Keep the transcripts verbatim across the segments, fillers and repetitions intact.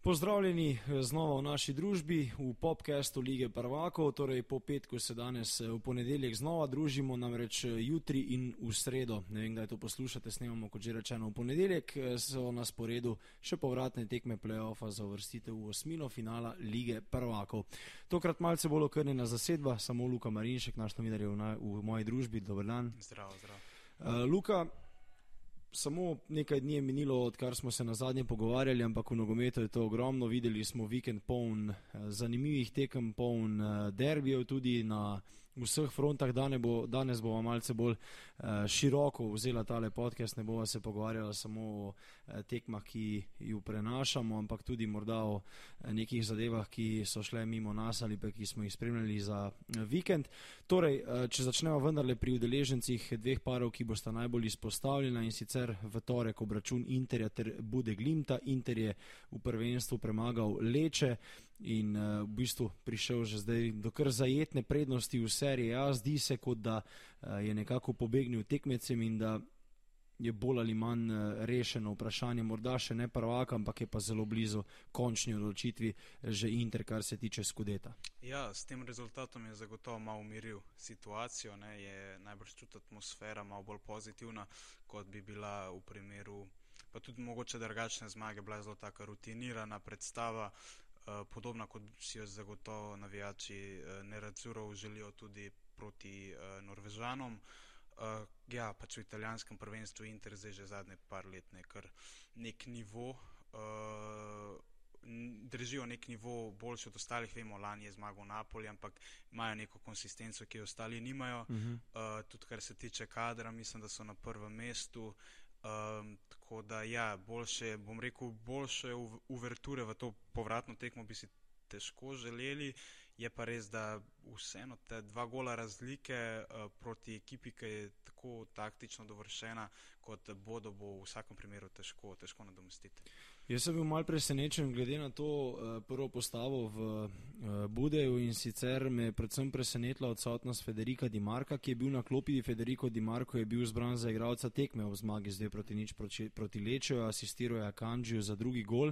Pozdravljeni znova v naši družbi, v podcastu Lige prvakov, torej po petku se danes v ponedeljek znova družimo, namreč jutri in v sredo, ne vem, kdaj to poslušate, snemamo kot že rečeno v ponedeljek, so na sporedu še povratne tekme play-offa za uvrstitev v osmino finala Lige prvakov. Tokrat malce bolj okrnjena zasedba, samo Luka Marinšek, naš novinar je v, v moji družbi, dober dan. Zdravo, zdravo. Uh, Luka, samo nekaj dni je minilo, odkar smo se na zadnje pogovarjali, ampak v nogometu je to ogromno. Videli smo vikend poln zanimivih tekem, poln derbijev tudi na vseh frontah. Danes bo, danes bova malce bolj uh, široko vzela tale podcast, ne bova se pogovarjala samo o uh, tekmah, ki ju prenašamo, ampak tudi morda o uh, nekih zadevah, ki so šle mimo nas ali pa ki smo jih spremljali za uh, vikend. Torej, uh, če začnemo vendarle pri udeležencih dveh parov, ki bosta najbolj izpostavljena, in sicer v torek obračun Interja ter Bude Glimta. Inter je v prvenstvu premagal Leče in uh, v bistvu prišel že zdaj do kar zajetne prednosti v seriji A. Zdi se, kot da uh, je nekako pobegnil tekmecem in da je bolj ali manj uh, rešeno vprašanje, morda še ne prvaka, ampak je pa zelo blizu končni odločitvi že Inter, kar se tiče Skudeta. Ja, s tem rezultatom je zagotovo malo umiril situacijo, ne, je najbrž čuti atmosfera malo bolj pozitivna, kot bi bila v primeru, pa tudi mogoče drugačne zmage, bila je zelo taka rutinirana predstava, uh, podobna kot si jo zagotovo navijači uh, Nerazzurov želijo tudi proti uh, Norvežanom. Uh, ja, pač v italijanskem prvenstvu Inter zdaj že zadnje par let nekar nek nivo, uh, držijo nek nivo boljši od ostalih. Vemo, lani je zmagal Napoli, ampak imajo neko konsistenco, ki jo ostali nimajo. Uh-huh. Uh, tudi kar se tiče kadra, mislim, da so na prvem mestu. Um, tako da ja, boljše, bom rekel, boljše uverture v to povratno tekmo bi si težko želeli. Je pa res, da vseeno te dva gola razlike uh, proti ekipi, ki je tako taktično dovršena, kot bodo, bo v vsakem primeru težko, težko nadomestiti. Jaz sem bil mal presenečen glede na to uh, prvo postavo v uh, Budeju, in sicer me je predvsem presenetila odsotnost Federica Di Marca, ki je bil na klopi. Federico Di Marco je bil izbran za igralca tekme v zmagi zdaj proti nič proti, proti Lečeju, asistiral je Akanjiju za drugi gol.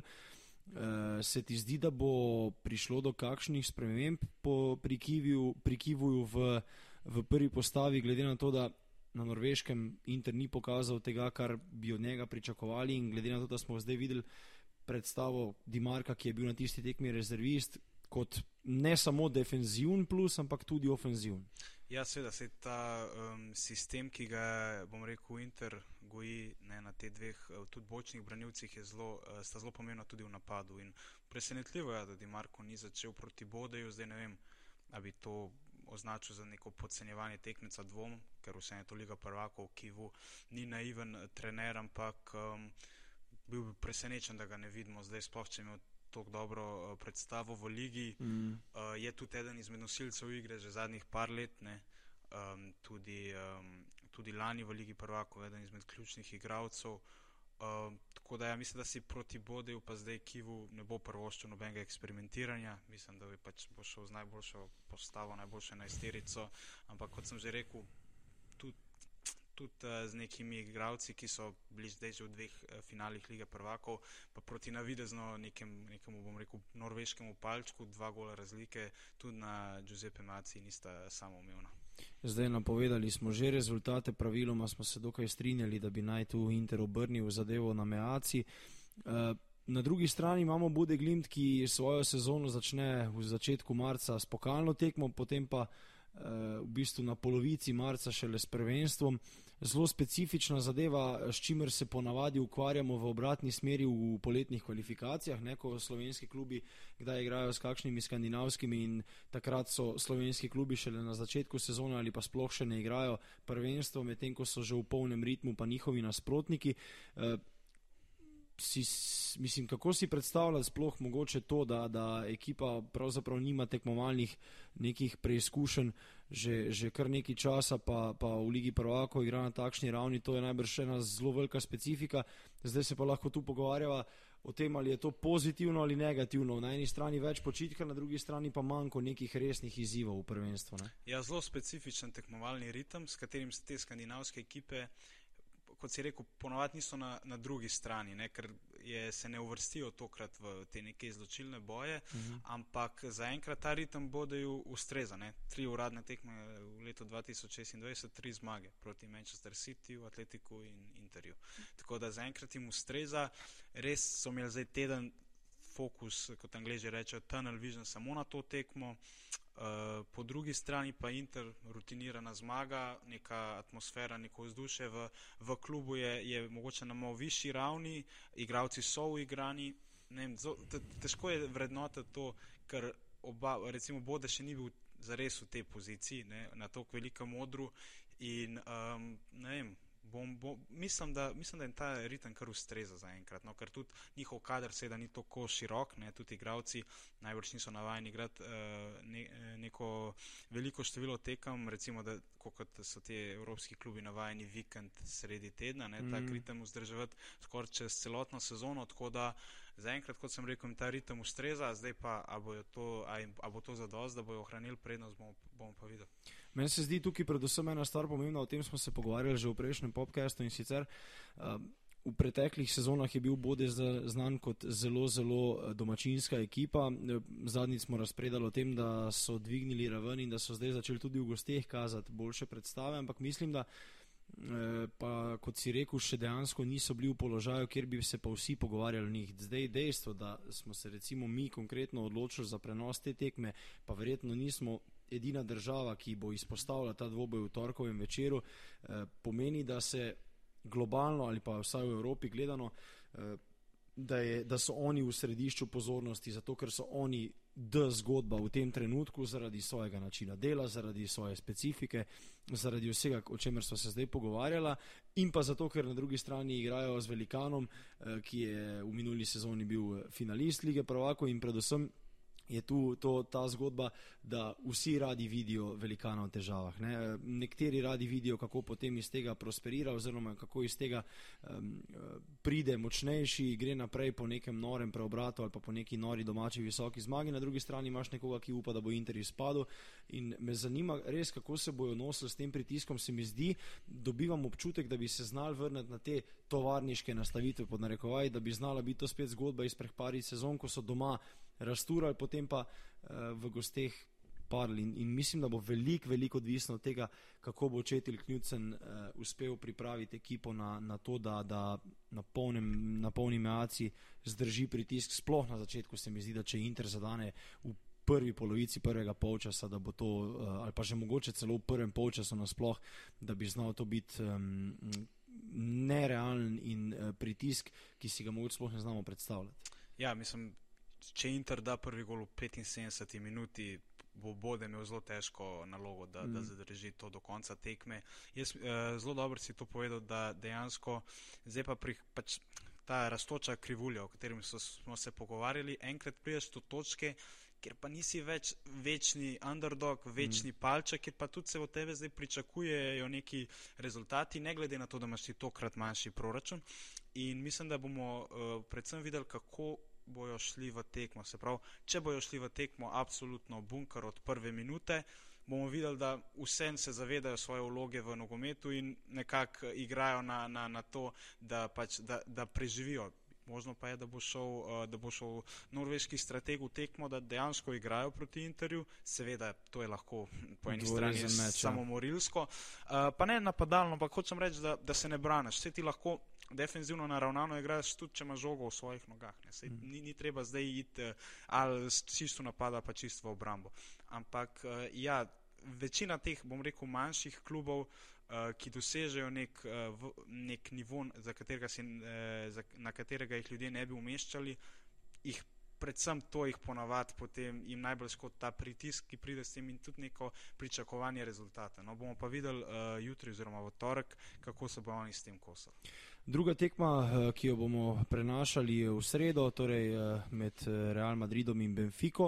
Uh, se ti zdi, da bo prišlo do kakšnih sprememb po prikivuju v, v prvi postavi, glede na to, da na Norveškem Inter ni pokazal tega, kar bi od njega pričakovali, in glede na to, da smo zdaj videli predstavo Di Marca, ki je bil na tisti tekmi rezervist, kot ne samo defenzivn plus, ampak tudi ofenzivn. Ja, seveda, se ta um, sistem, ki ga, bom rekel, Inter goji, ne, na te dveh tudi bočnih branilcih, je zelo, uh, sta zelo pomembna tudi v napadu. In presenetljivo je, da Di Marco ni začel proti Bodeju. Zdaj ne vem, da bi to označil za neko podcenjevanje tekmeca, dvom, ker vse je to Liga prvakov, Kivu ni naiven trener, ampak um, bil bi presenečen, da ga ne vidimo zdaj, sploh če imel tako dobro uh, predstavo v ligi. Mm. Uh, je tudi eden izmed nosilcev igre že zadnjih par let, ne. Um, tudi, um, tudi lani v Ligi prvakov eden izmed ključnih igralcev. Um, tako da ja, mislim, da si proti Bodeju pa zdaj Kivu ne bo prvoščil nobenega eksperimentiranja. Mislim, da bi pač bo šel z najboljšo postavo, najboljšo enajsterico, ampak kot sem že rekel, tudi tudi uh, z nekimi igralci, ki so bili zdaj že v dveh uh, finalih Lige prvakov, pa proti navidezno nekem, nekemu, bom rekel, norveškemu palčku, dva gola razlike, tudi na Giuseppe Mazzi nista samoumevna. Zdaj napovedali smo že rezultate, praviloma smo se dokaj strinjali, da bi naj tu Inter obrnil zadevo na Meazzi. Uh, Na drugi strani imamo Bude Glimt, ki svojo sezono začne v začetku marca s pokalno tekmo, potem pa uh, v bistvu na polovici marca šele s prvenstvom. Zelo specifična zadeva, s čimer se ponavadi ukvarjamo v obratni smeri v poletnih kvalifikacijah, ne, ko slovenski klubi kdaj igrajo s kakšnimi skandinavskimi, in takrat so slovenski klubi šele na začetku sezone ali pa sploh še ne igrajo prvenstvo, medtem ko so že v polnem ritmu pa njihovi nasprotniki. Uh, Si, mislim, kako si predstavljati sploh mogoče to, da, da ekipa pravzaprav nima tekmovalnih nekih preizkušenj že, že kar nekaj časa, pa, pa v Ligi prvakov igra na takšni ravni, to je najbrž ena zelo velika specifika. Zdaj se pa lahko tu pogovarjava o tem, ali je to pozitivno ali negativno. Na eni strani več počitka, na drugi strani pa manjko nekih resnih izzivov v prvenstvu. Ne? Ja, zelo specifičen tekmovalni ritem, s katerim se te skandinavske ekipe kot si rekel, ponovadi niso na, na drugi strani, ne, ker je, se ne uvrstijo tokrat v te neke izločilne boje, uh-huh. ampak zaenkrat ta ritem bodeju ustreza. Ne. Tri uradne tekme v letu dva tisoč šestindvajset, tri zmage proti Manchester Cityju, Atletiku in Interju. Tako da zaenkrat jim ustreza. Res so imeli zdaj teden fokus, kot Angleži rečejo, tunnel vision samo na to tekmo. Uh, po drugi strani pa Inter, rutinirana zmaga, neka atmosfera, neko vzdušje v, v klubu je, je mogoče na malo višji ravni, igralci so uigrani. Ne vem, zo, te, težko je vrednotiti to, ker oba, recimo Bode še ni bil zares v tej poziciji, ne, na toliko velikem odru in um, ne vem, Bom, bom, mislim, da, mislim, da je ta ritem kar ustreza zaenkrat, no, ker tudi njihov kader seveda ni tako širok, ne, tudi igravci najbrž niso navajeni igrati uh, ne, neko veliko število tekem, recimo, da kot so ti evropski klubi navajeni vikend sredi tedna, ne, mm. tak ritem vzdrževati skoraj čez celotno sezono, tako da zaenkrat, kot sem rekel, ta ritem ustreza, zdaj pa, a bo, to, a, a bo to zadost, da bojo ohranili prednost, bomo, bomo pa videli. Meni se zdi tukaj predvsem ena stvar pomembna, o tem smo se pogovarjali že v prejšnjem podcastu in sicer uh, v preteklih sezonah je bil Bode znan kot zelo, zelo domačinska ekipa. Zadnjič smo razpredali o tem, da so dvignili raven in da so zdaj začeli tudi v gosteh kazati boljše predstave, ampak mislim, da pa kot si rekel, še dejansko niso bili v položaju, kjer bi se pa vsi pogovarjali o njih. Zdaj dejstvo, da smo se recimo mi konkretno odločili za prenos te tekme, pa verjetno nismo edina država, ki bo izpostavila ta dvoboj v torkovem večeru, eh, pomeni, da se globalno ali pa vsaj v Evropi gledano, eh, da, je, da so oni v središču pozornosti, zato ker so oni D zgodba v tem trenutku zaradi svojega načina dela, zaradi svoje specifike, zaradi vsega, o čemer smo se zdaj pogovarjala in pa zato, ker na drugi strani igrajo z velikanom, eh, ki je v minuli sezoni bil finalist Lige prvakov in predvsem je tu to, ta zgodba, da vsi radi vidijo velikana v težavah. Ne? Nekateri radi vidijo, kako potem iz tega prosperira oziroma kako iz tega um, pride močnejši, gre naprej po nekem norem preobratu ali pa po neki nori domači visoki zmagi. Na drugi strani imaš nekoga, ki upa, da bo Inter izpadel in me zanima res, kako se bojo nosili s tem pritiskom. Se mi zdi, dobivam občutek, da bi se znali vrniti na te tovarniške nastavitve pod narekovaj, da bi znala biti to spet zgodba iz prehpari sezon, ko so doma rasturali, potem pa uh, v gosteh padli in, in mislim, da bo veliko, veliko odvisno od tega, kako bo Četil Knudsen uh, uspel pripraviti ekipo na, na to, da, da na, polnem, na polni meaci zdrži pritisk, sploh na začetku. Se mi zdi, da če Inter zadane v prvi polovici prvega polčasa, da bo to, uh, ali pa že mogoče celo v prvem polčasu nasploh, da bi znal to biti um, nerealen in uh, pritisk, ki si ga mogoče sploh ne znamo predstavljati. Ja, mislim, če Inter da prvi gol v petinsedemdeseti minuti, bo Bode imel zelo težko nalogo, da, mm. da zadrži to do konca tekme. Jaz eh, zelo dobro si to povedal, da dejansko zdaj pa pri, pač ta rastoča krivulja, o katerem so, smo se pogovarjali, enkrat prideš do točke, kjer pa nisi več večni underdog, večni mm. palček, kjer pa tudi se od tebe zdaj pričakujejo neki rezultati, ne glede na to, da imaš ti tokrat manjši proračun. In mislim, da bomo uh, predvsem videli, kako bojo šli v tekmo. Se pravi, če bojo šli v tekmo absolutno bunker od prve minute, bomo videli, da vsem se zavedajo svoje vloge v nogometu in nekako igrajo na, na, na to, da, pač, da, da preživijo. Možno pa je, da bo šel, da bo šel norveški strateg v tekmo, da dejansko igrajo proti Interju. Seveda, to je lahko po eni strani samomorilsko. Pa ne napadalno, ampak hočem reči, da, da se ne braniš. Vse ti lahko defenzivno naravnano igraš tudi, če imaš žogo v svojih nogah. Sej, mm. ni, ni treba zdaj iti ali čisto napada, pa čisto v obrambo. Ampak ja, večina teh, bom rekel, manjših klubov, ki dosežejo nek, nek nivo, za katerega si, za, na katerega jih ljudje ne bi umeščali, jih predvsem to jih ponavadi potem jim najbolj škod ta pritisk, ki pride s tem in tudi neko pričakovanje rezultata. No, bomo pa videli uh, jutri oziroma v torek, kako se bomo oni s tem kosali. Druga tekma, ki jo bomo prenašali v sredo, torej med Real Madridom in Benfico.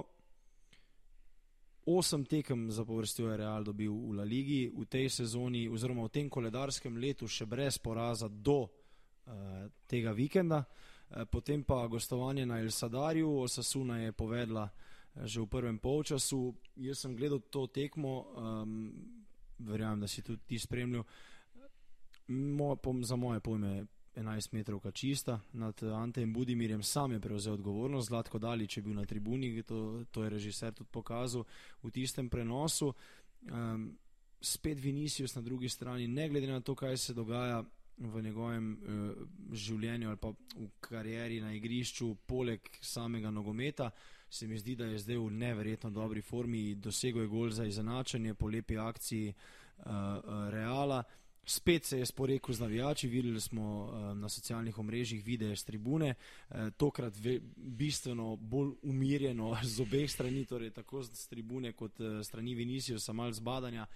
Osem tekem zapovrstjo je Real dobil v La Ligi v tej sezoni oziroma v tem koledarskem letu še brez poraza do uh, tega vikenda. Uh, potem pa gostovanje na El Sadarju, Osasuna je povedla uh, že v prvem polčasu. Jaz sem gledal to tekmo, um, verjamem, da si tudi ti spremljal. Mo, pom, za moje pojme enajst metrovka čista, nad Antejem Budimirjem sam je prevzel odgovornost, Zlatko Dalić je bil na tribuni, to, to je režiser tudi pokazal v tistem prenosu. Um, spet Vinicius na drugi strani, ne glede na to, kaj se dogaja v njegovem uh, življenju ali pa v karieri na igrišču, poleg samega nogometa, se mi zdi, da je zdaj v neverjetno dobri formi, dosegel je gol za izenačenje po lepi akciji uh, uh, Reala. Spet se je sporekel z navijači, videli smo uh, na socialnih omrežjih videe s tribune, uh, tokrat ve, bistveno bolj umirjeno z obeh strani, torej tako z tribune kot uh, strani Viniciusa, malo zbadanja.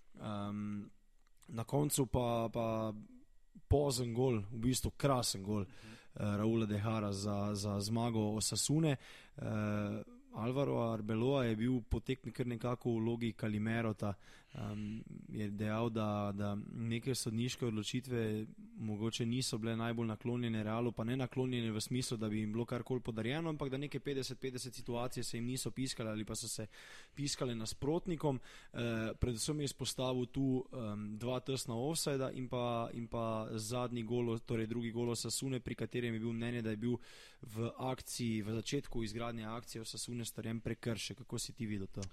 Um, na koncu pa, pa pozen gol, v bistvu krasen gol uh, Raula de Hara za, za zmago Osasune. Uh, Alvaro Arbeloa je bil potekni kar nekako v vlogi Kalimerota, um, je dejal, da, da neke sodniške odločitve mogoče niso bile najbolj naklonjene Realu, pa ne naklonjene v smislu, da bi jim bilo karkoli podarjeno, ampak da neke petdeset petdeset situacije se jim niso piskale ali pa so se piskale nasprotnikom. Uh, predvsem je izpostavil tu um, dva tesna offsajda in pa, in pa zadnji gol, torej drugi gol Osasune, pri katerem je bil mnenje, da je bil v akciji, v začetku izgradnje akcije Osasune storjen prekršek. Kako si ti videl to?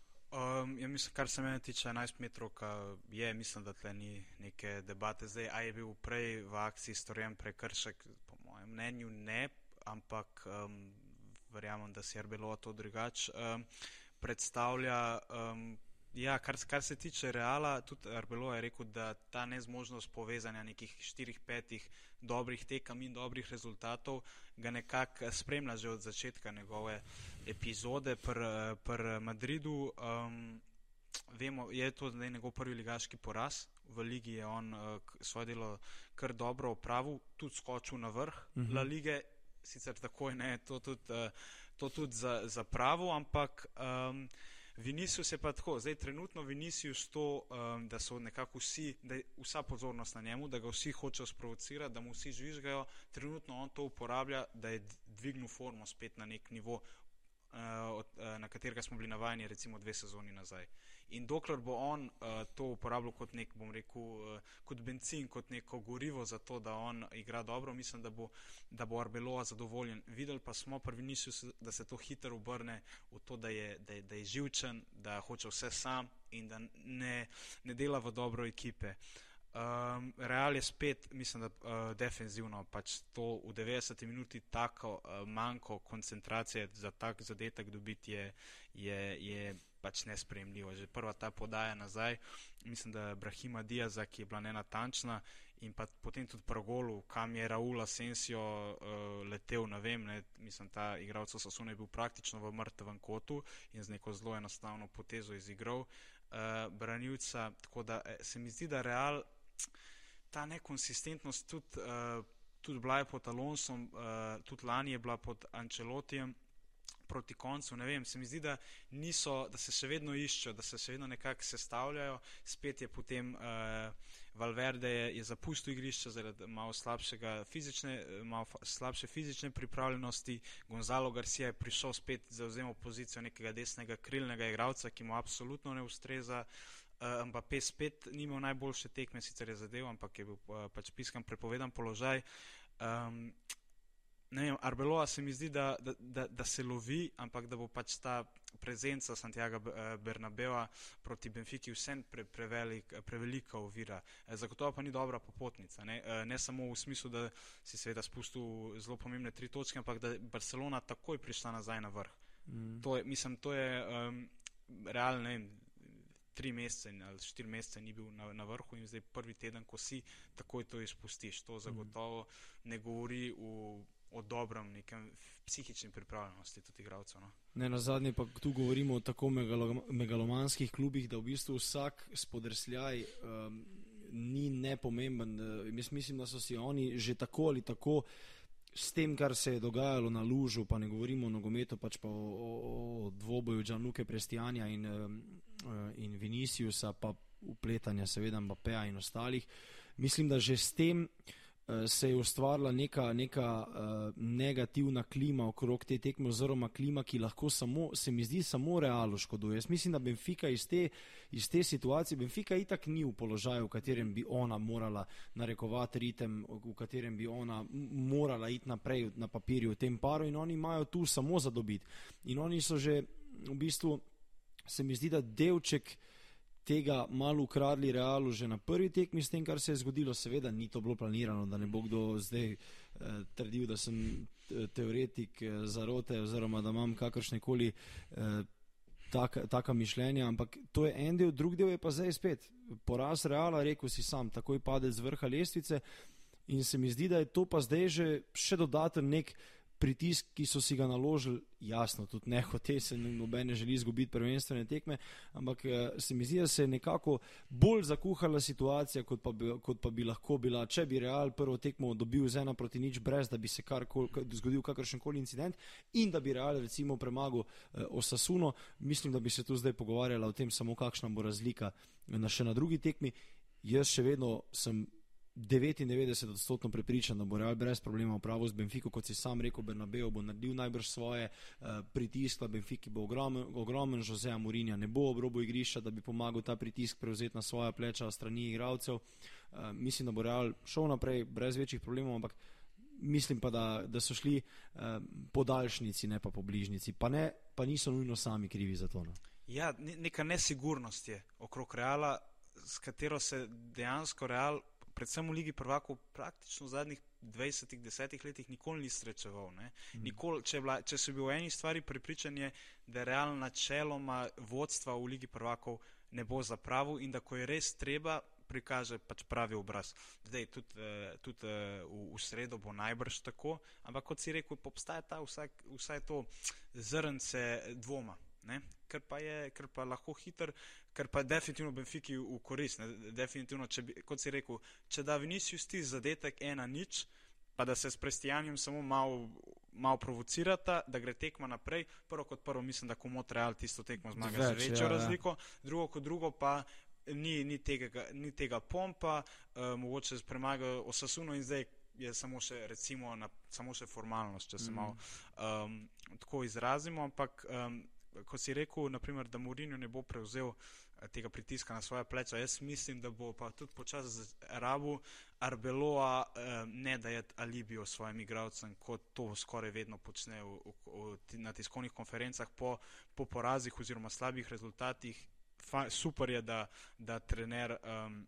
Um, ja, mislim, kar se mene tiče enajst metrovka, je, mislim, da tle ni neke debate zdaj, a je bil prej v akciji storjen prekršek, po mojem mnenju ne, ampak um, verjamem, da si Arbeloa to drugač um, predstavlja. Um, ja, kar, kar se tiče Reala, tudi Arbeloa je rekel, da ta nezmožnost povezanja nekih štirih, petih dobrih tekem in dobrih rezultatov ga nekako spremlja že od začetka njegove epizode pri pr Madridu. Um, vemo, je to zdaj njegov prvi ligaški poraz. V ligi je on uh, svoje delo kar dobro opravil, tudi skočil na vrh uh-huh. La lige, sicer takoj ne, to tudi, uh, to tudi za, za pravo, ampak um, Vinicius je pa tako, zdaj trenutno Vinicius to, um, da so nekako vsi, da je vsa pozornost na njemu, da ga vsi hočejo sprovocirati, da mu vsi žvižgajo, trenutno on to uporablja, da je dvignil formo spet na nek nivo, uh, od, uh, na katerega smo bili navajeni recimo dve sezoni nazaj. In dokler bo on uh, to uporabljal kot nek, bom rekel, uh, kot bencin, kot neko gorivo za to, da on igra dobro, mislim, da bo, da bo Arbeloa zadovoljen. Videli pa smo pri Viniciusu, da se to hitro obrne v to, da je, da je, da je živčen, da hoče vse sam in da ne, ne dela v dobro ekipe. Um, Real je spet, mislim, da uh, defenzivno, pač to v devetdeseti minuti tako uh, manjko koncentracije za tak zadetek dobiti je, je, je pač nesprejemljivo. Že prva ta podaja nazaj, mislim, da je Brahima Diaza, ki je bila nenatančna, in pa potem tudi pri golu, kam je Raul Asensio uh, letel, ne vem, ne, mislim, ta igralec Osasune je bil praktično v mrtvem kotu in z neko zelo enostavno potezo izigral uh, branilca, tako da se mi zdi, da Real ta nekonsistentnost tudi, uh, tudi bila je pod Alonsom, uh, tudi lani je bila pod Ancelotijem proti koncu, ne vem, se mi zdi, da niso, da se še vedno iščejo, da se še vedno nekako sestavljajo, spet je potem uh, Valverde je, je zapustil igrišče zaradi malo slabšega fizične, malo slabše fizične pripravljenosti, Gonzalo Garcia je prišel spet, zauzemal pozicijo nekega desnega krilnega igralca, ki mu absolutno ne ustreza. Uh, Mbappé spet ni imel najboljše tekme, sicer je zadev, ampak je bil uh, pač piskan prepovedan položaj. Um, ne vem, Arbeloa se mi zdi, da, da, da, da se lovi, ampak da bo pač ta prezenca Santiaga Bernabeva proti Benfiki vsem pre, prevelik, prevelika ovira. Zagotovo pa ni dobra popotnica. Ne? ne samo v smislu, da si seveda spustil zelo pomembne tri točke, ampak da je Barcelona takoj prišla nazaj na vrh. Mm. To je, mislim, to je um, realno, ne vem, tri mesece ali štiri mesece ni bil na, na vrhu in zdaj prvi teden, ko si, takoj to izpustiš. To zagotovo ne govori v, o dobrem nekem psihični pripravljenosti tudi igralcev. No? Ne, na zadnje pa tu govorimo o tako megalo, megalomanskih klubih, da v bistvu vsak spodrsljaj um, ni nepomemben. Jaz mislim, da so si oni že tako ali tako s tem, kar se je dogajalo na lužu, pa ne govorimo o nogometu, pač pa o, o, o dvoboju Gianluke Prestianja in, in Viniciusa, pa upletanja seveda Mbappéja in ostalih. Mislim, da že s tem se je ustvarila neka, neka uh, negativna klima okrog te tekme, oziroma klima, ki lahko samo, se mi zdi, samo Realu škoduje. Jaz mislim, da Benfica iz te, iz te situacije, Benfica itak ni v položaju, v katerem bi ona morala narekovati ritem, v katerem bi ona morala iti naprej na papirju v tem paru, in oni imajo tu samo za dobiti. In oni so že v bistvu, se mi zdi, da delček tega malo ukradli Realu že na prvi tekmi s tem, kar se je zgodilo. Seveda ni to bilo planirano, da ne bo kdo zdaj eh, trdil, da sem teoretik eh, zarote oziroma da imam kakršnekoli eh, taka, taka mišljenja, ampak to je en del, drug del je pa zdaj spet poraz Reala, rekel si sam, takoj pade z vrha lestvice, in se mi zdi, da je to pa zdaj že še dodaten nek pritisk, ki so si ga naložili, jasno, tudi ne hote, se noben ne želi izgubiti prvenstvene tekme, ampak se mi zdi, da se je nekako bolj zakuhala situacija, kot pa, bi, kot pa bi lahko bila, če bi Real prvo tekmo dobil z ena proti nič, brez da bi se kar kol, zgodil kakršenkoli incident, in da bi Real recimo premagal eh, Osasuno. Mislim, da bi se tu zdaj pogovarjala o tem samo, kakšna bo razlika na, še na drugi tekmi. Jaz še vedno sem devetindevetdeset odstotno prepričan, da bo Real brez problema upravil z Benfico, kot si sam rekel, Bernabeu bo naredil najbrž svoje, uh, pritisk na Benfici bo ogromen, ogromen, Joseja Mourinha ne bo ob robu igrišča, da bi pomagal ta pritisk prevzeti na svoja pleča strani igralcev. Uh, mislim, da bo Real šel naprej brez večjih problemov, ampak mislim pa, da, da so šli uh, po daljšnici, ne pa po bližnici, pa, ne, pa niso nujno sami krivi za to. No. Ja, neka nesigurnost je okrog Reala, s katero se dejansko Real predvsem v Ligi prvakov praktično v zadnjih dvajsetih, desetih letih nikoli ni srečeval. Ne? Nikoli, če, bila, če so bil v eni stvari prepričan je, da Real načeloma vodstva v Ligi prvakov ne bo zapravil in da ko je res treba, prikaže pač pravi obraz. Zdaj, tudi, tudi v, v sredo bo najbrž tako, ampak kot si rekel, obstaja ta vsaj, vsaj to zrnce dvoma. Ne? Ker pa je, ker pa lahko hiter, ker pa definitivno Benfici v korist, ne? Definitivno, če bi, kot si rekel, če da Vinicius ti zadetek ena nič, pa da se s Prestijanjem samo malo, malo provocirata, da gre tekma naprej, prvo kot prvo mislim, da komot Real tisto tekmo zmaga za večjo ja, razliko, drugo kot drugo pa ni, ni, tega, ni tega pompa, uh, mogoče premagajo Osasuno in zdaj je samo še, recimo, na, samo še formalnost, če se mm. malo um, tako izrazimo, ampak um, ko si rekel, naprimer, da Mourinho ne bo prevzel tega pritiska na svoje pleča, jaz mislim, da bo pa tudi počasi rabu Arbeloa eh, ne dajati alibijo svojim igralcem, kot to skoraj vedno počne v, v, v, na tiskovnih konferencah po, po porazih oziroma slabih rezultatih. Fa, super je, da, da trener um,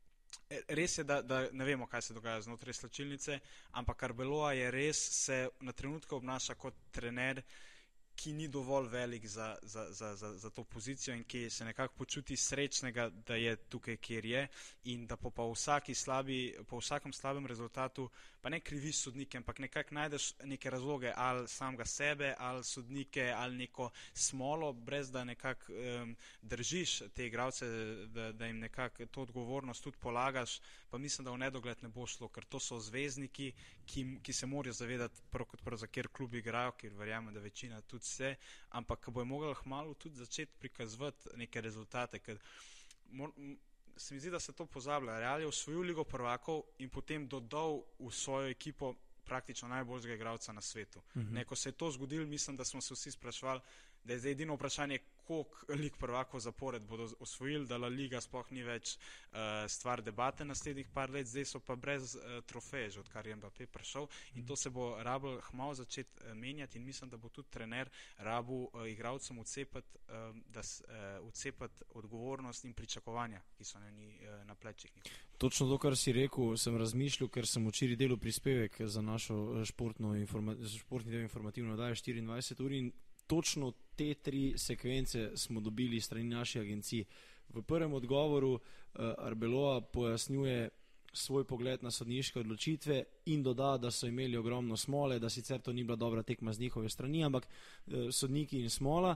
res je, da, da ne vemo, kaj se dogaja znotraj slačilnice, ampak Arbeloa je res se na trenutke obnaša kot trener, ki ni dovolj velik za, za, za, za, za to pozicijo in ki se nekako počuti srečnega, da je tukaj, kjer je, in da po, pa vsaki slabi, po vsakem slabem rezultatu pa ne kriviš sodnike, ampak nekako najdeš neke razloge, ali samega sebe, ali sodnike, ali neko smolo, brez da nekako um, držiš te igralce, da, da jim nekako to odgovornost tudi polagaš, pa mislim, da v nedogled ne bo šlo, ker to so zvezdniki, ki, ki se morajo zavedati prvo kot prvo, za kjer klub igrajo, ker verjamem, da večina tudi vse, ampak bojo mogli hmalu tudi začeti prikazovati neke rezultate, ker mor, se mi zdi, da se to pozablja. Real je osvojil Ligo prvakov in potem dodal v svojo ekipo praktično najboljšega igralca na svetu. Uh-huh. Ne, ko se je to zgodilo, mislim, da smo se vsi sprašvali, da je zdaj edino vprašanje, koliko lig prvakov zapored bodo osvojili, da La Liga sploh ni več uh, stvar debate naslednjih par let, zdaj so pa brez uh, trofeje, že odkar je Mbappé prišel, in to se bo rabel hmalo začeti uh, menjati, in mislim, da bo tudi trener rabel uh, igralcem ucepati, uh, da uh, ucepati odgovornost in pričakovanja, ki so na, uh, na plečih. Točno to, kar si rekel, sem razmišljal, ker sem včeraj delal prispevek za našo športno informa- športni del informativno oddaje štiriindvajset ur in točno te tri sekvence smo dobili strani naših agencij. V prvem odgovoru uh, Arbeloa pojasnjuje svoj pogled na sodniške odločitve in doda, da so imeli ogromno smole, da sicer to ni bila dobra tekma z njihove strani, ampak uh, sodniki in smola.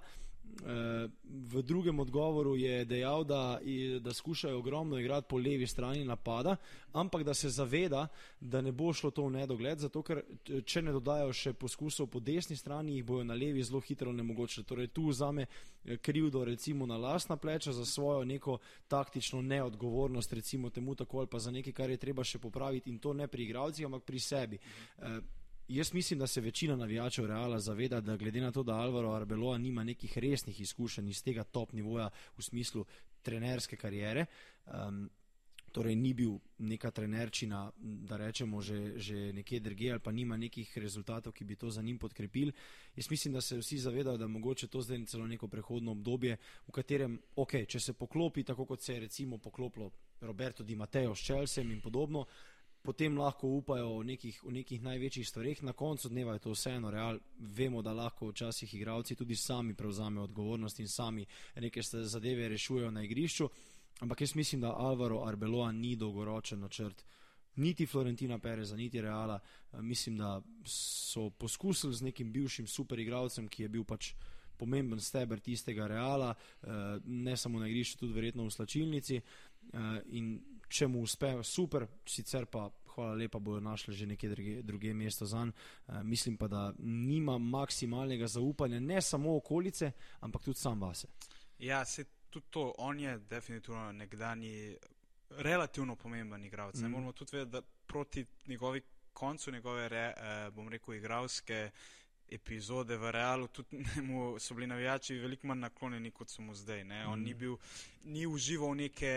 V drugem odgovoru je dejal, da, da skušajo ogromno igrati po levi strani napada, ampak da se zaveda, da ne bo šlo to v nedogled, zato ker če ne dodajo še poskusov po desni strani, jih bojo na levi zelo hitro nemogoče. Torej tu vzame krivdo recimo na lastna pleča za svojo neko taktično neodgovornost, recimo temu tako, ali pa za nekaj, kar je treba še popraviti, in to ne pri igralcih, ampak pri sebi. Jaz mislim, da se večina navijačev Reala zaveda, da glede na to, da Alvaro Arbeloa nima nekih resnih izkušenj iz tega top nivoja v smislu trenerske karijere, um, torej ni bil neka trenerčina, da rečemo, že, že nekje drugje, ali pa nima nekih rezultatov, ki bi to za njim podkrepili. Jaz mislim, da se vsi zavedajo, da mogoče to zdaj celo neko prehodno obdobje, v katerem, ok, če se poklopi, tako kot se je recimo poklopilo Roberto Di Matteo s Chelseaem in podobno, potem lahko upajo v nekih, v nekih največjih stvareh. Na koncu dneva je to vseeno Real. Vemo, da lahko včasih igralci tudi sami prevzamejo odgovornost in sami neke zadeve rešujejo na igrišču, ampak jaz mislim, da Alvaro Arbeloa ni dolgoročen načrt niti Florentina Pereza, niti Reala. Mislim, da so poskusili z nekim bivšim super igralcem, ki je bil pač pomemben steber tistega Reala, ne samo na igrišču, tudi verjetno v slačilnici, in če mu uspe, super, sicer pa hvala lepa, bojo našli že neke druge, druge mesto zanj. Mislim pa, da nima maksimalnega zaupanja, ne samo okolice, ampak tudi sam vase. Ja, se tudi to, on je definitivno nekdanji relativno pomemben igralec. Mm. Ne moramo tudi vedeti, da proti njegovi koncu njegove, re, eh, bom rekel, igralske epizode v Realu, tudi mu so bili navijači veliko manj naklonjeni, kot so mu zdaj. Ne? On mm. ni bil, ni užival neke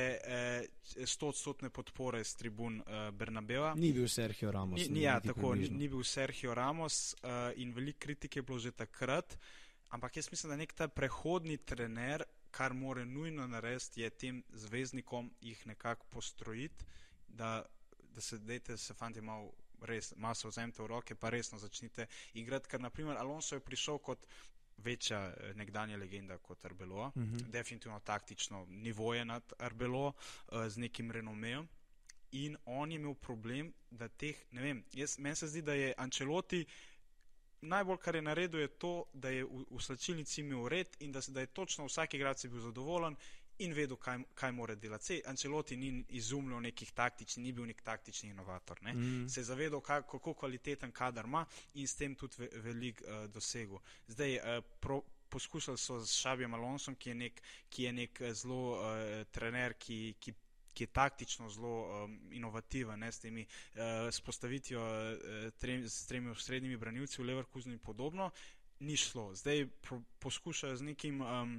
stoodstotne eh, podpore s tribun eh, Bernabeva. Ni bil Sergio Ramos. Ni, ni, ja, tako, ni, ni bil Sergio Ramos eh, in veliko kritike je bilo že takrat, ampak jaz mislim, da nek ta prehodni trener, kar more nujno narediti, je tem zvezdnikom jih nekako postrojiti, da, da se dejte se fanti malo res, malo se vzemite v roke, pa resno začnite igrati, ker naprimer Alonso je prišel kot večja nekdanja legenda kot Arbeloa, uh-huh. definitivno taktično nivoje nad Arbeloa, uh, z nekim renomejem, in on je imel problem, da teh, ne vem, jaz, meni se zdi, da je Ancelotti najbolj, kar je naredil, je to, da je v, v slačilnici imel red in da, da je točno vsak igralec bil zadovoljen in vedel, kaj, kaj mora delati. Sej Ancelotti ni izumljal nekih taktičnih, ni bil nek taktični inovator. Ne? Mm. Se je zavedal, kaj, kako kvaliteten kadar ima in s tem tudi ve, velik uh, dosegel. Zdaj, uh, pro, poskušali so s Xabijem Alonsom, ki je nek, ki je nek zelo uh, trener, ki, ki ki je taktično zelo um, inovativen, ne, s temi uh, spostavitvijo uh, trem, s tremi srednjimi branilci v Leverkusenu in podobno, ni šlo. Zdaj pro, poskušajo z nekim um,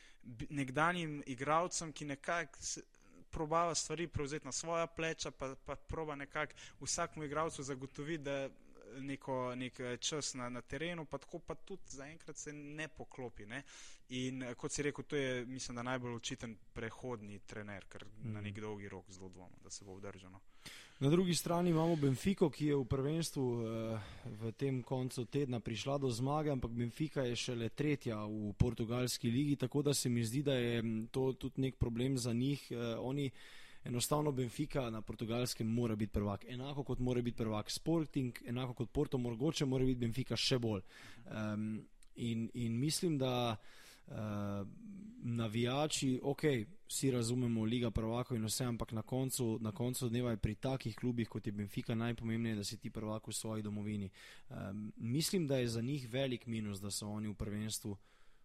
nekdanjim igralcem, ki nekako probava stvari prevzeti na svoja pleča, pa, pa proba nekako vsakmu igralcu zagotoviti, da neko, nek čas na, na terenu, pa tako pa tudi zaenkrat se ne poklopi. Ne? In kot si rekel, to je, mislim, da najbolj očiten prehodni trener, ker mm. na nek dolgi rok zelo dvomim, da se bo vdržano. Na drugi strani imamo Benfico, ki je v prvenstvu eh, v tem koncu tedna prišla do zmage, ampak Benfica je šele tretja v portugalski ligi, tako da se mi zdi, da je to tudi nek problem za njih. Eh, oni enostavno Benfica na portugalskem mora biti prvak. Enako kot mora biti prvak Sporting, enako kot Porto, mogoče mora biti Benfica še bolj. Um, in, in mislim, da uh, navijači, ok, vsi razumemo Liga prvakov in vse, ampak na koncu, na koncu dneva je pri takih klubih, kot je Benfica, najpomembneje, da si ti prvak v svoji domovini. Um, mislim, da je za njih velik minus, da so oni v prvenstvu